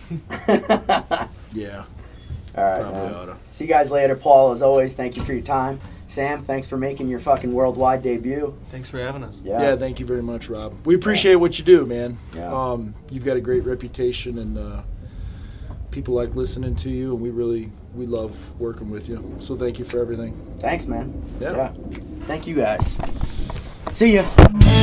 Yeah. All right, Probably man. oughta. See you guys later. Paul, as always, thank you for your time. Sam, thanks for making your fucking worldwide debut. Thanks for having us. Yeah. Yeah, thank you very much, Rob. We appreciate what you do, man. Yeah. Um, you've got a great reputation, and uh, people like listening to you, and we really we love working with you. So thank you for everything. Thanks, man. Yeah. Thank you, guys. See ya.